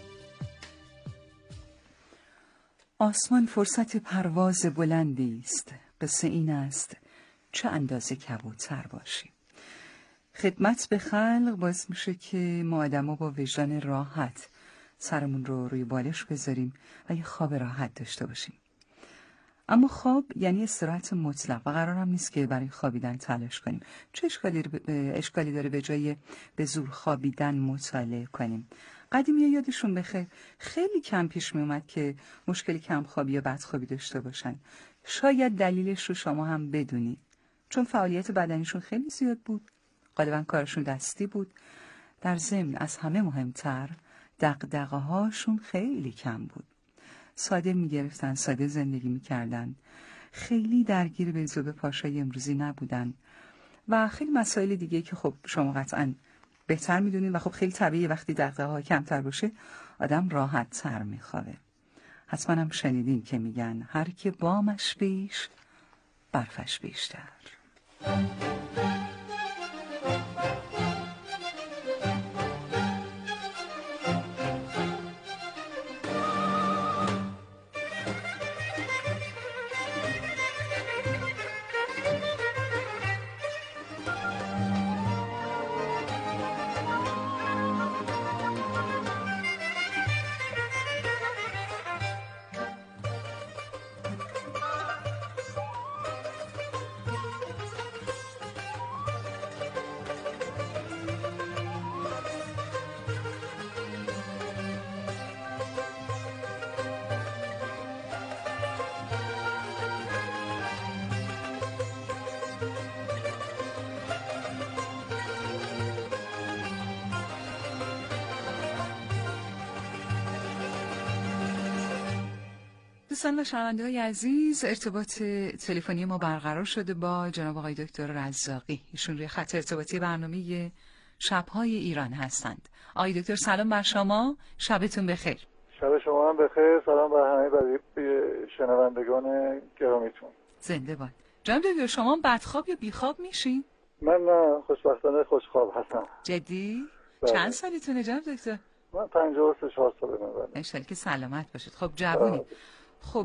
S2: آسمان فرصت پرواز بلندی است. قصه این است چه اندازه کبوتر باشیم. خدمت به خلق باعث میشه که ما آدما با وجدان راحت سرمون رو روی بالش بذاریم و یه خواب راحت داشته باشیم. اما خواب یعنی استراحت مطلق و قرار هم نیست که برای خوابیدن تلاش کنیم. چه اشکالی, اشکالی داره به جای به زور خوابیدن مطالعه کنیم؟ قدیمی یادشون بخیر خیلی کم پیش می اومد که مشکلی کم خوابی یا بدخوابی داشته باشن. شاید دلیلش رو شما هم بدونید. چون فعالیت بدنیشون خیلی زیاد بود، غالبا کارشون دستی بود، در ضمن از همه مهمتر دغدغه هاشون خیلی کم بود. ساده می گرفتن، ساده زندگی می کردن، خیلی درگیر به زوب پاشای امروزی نبودن و خیلی مسائل دیگه که خب شما قطعاً بهتر می دونین و خب خیلی طبیعیه وقتی دغدغه ها کمتر باشه آدم راحت تر می خوابه. حتما هم شنیدین که میگن هر که بامش بیش برفش بیشتر. دوستان و شنونده‌های عزیز، ارتباط تلفنی ما برقرار شده با جناب آقای دکتر رزاقی. ایشون روی خط ارتباطی برنامه شب‌های ایران هستند. آقای دکتر سلام بر شما، شبتون بخیر.
S11: شب شما هم بخیر. سلام بر همه برای شنوندگان گرامیتون.
S2: زنده باد. جناب دکتر شما بدخواب یا بیخواب میشین؟
S11: من نه، خوشبختانه خوشخواب هستم.
S2: جدی؟
S11: بله.
S2: چند سالتونه جناب دکتر؟
S11: من پنجاه و سه چهار ساله من.
S2: انشالله که سلامت باشید. خب جوونی. خب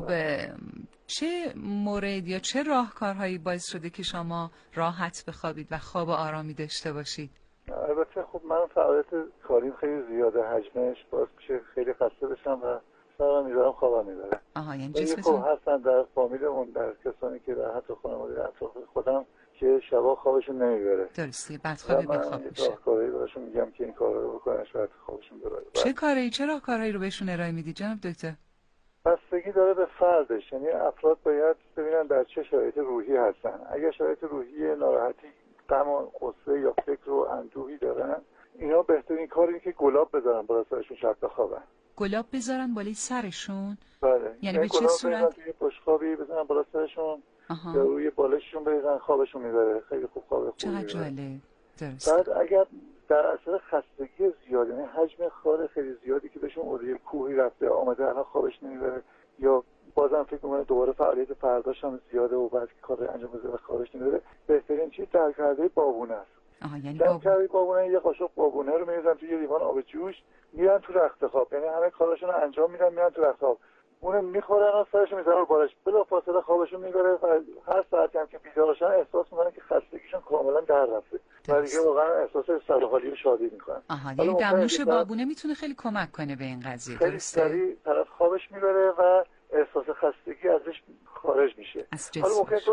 S2: چه مورد یا چه راهکارهایی باعث شده که شما راحت بخوابید و خواب آرامی داشته باشید؟
S11: البته خب من فعالیت کاریم خیلی زیاده، حجمش باعث میشه خیلی خسته بشم و سرم میبرم خوابم میبره.
S2: آها یعنی
S11: جسمتون خب هستن در فامیلمون، در کسانی که در حتی خانواده اطراف خودم که شبا خوابشون نمیبره.
S2: درسته، بعد خواب میشه.
S11: راهکاری بهشون میگم که این کارا رو بکنن شاید خوابشون ببره.
S2: چه کاری چه راهکارهایی رو بهشون ارائه میدید جناب دکتر؟
S11: بستگی داره به فردش، یعنی افراد باید ببینن در چه شرایط روحی هستن. اگر شرایط روحی ناراحتی، غم و غصه یا فکر و اندوهی دارن، اینا بهترین کار اینه که گلاب بذارن بالا سرشون شب بخوابن.
S2: گلاب بذارن بالای سرشون؟
S11: بله.
S2: یعنی به چه صورت؟
S11: یه بشقابی بزنن بالا سرشون یا روی بالششون بریزن، خوابشون میبره. خیلی خوب خواب خوبی.
S2: چقدر جالب. درست.
S11: بعد اگر در اثر خستگی زیاد، یعنی حجم کار خیلی زیادی که بهشون اوری کوهی رفته آمده الان خوابش نمیبره یا بازم فکر می‌کنه دوباره فعالیت فرداش هم زیاده و بعد کار انجام بده و خوابش نمیبره، بهترین چیز درکرده بابونه است.
S2: آها یعنی
S11: درکرده بابونه، یه قاشق بابونه رو می‌ریزن توی یه لیوان آب جوش، میرن تو رخت خواب، یعنی همه کاراشون رو انجام میدن، میرن تو رخت خواب. اونو میخورن و سرشون میذارن رو بالش، بلافاصله خوابشون میبره و هر ساعتی هم که بیدار شدن احساس میکنن که خستگیشون کاملا در رفته و دیگه واقعا احساس سرحالی و شادی میکنن.
S2: آها، یعنی دمنوش بابونه میتونه خیلی کمک کنه به این قضیه.
S11: خیلی سریع طرف خوابش میبره و احساس خستگی ازش خارج میشه.
S2: حالا ممکنه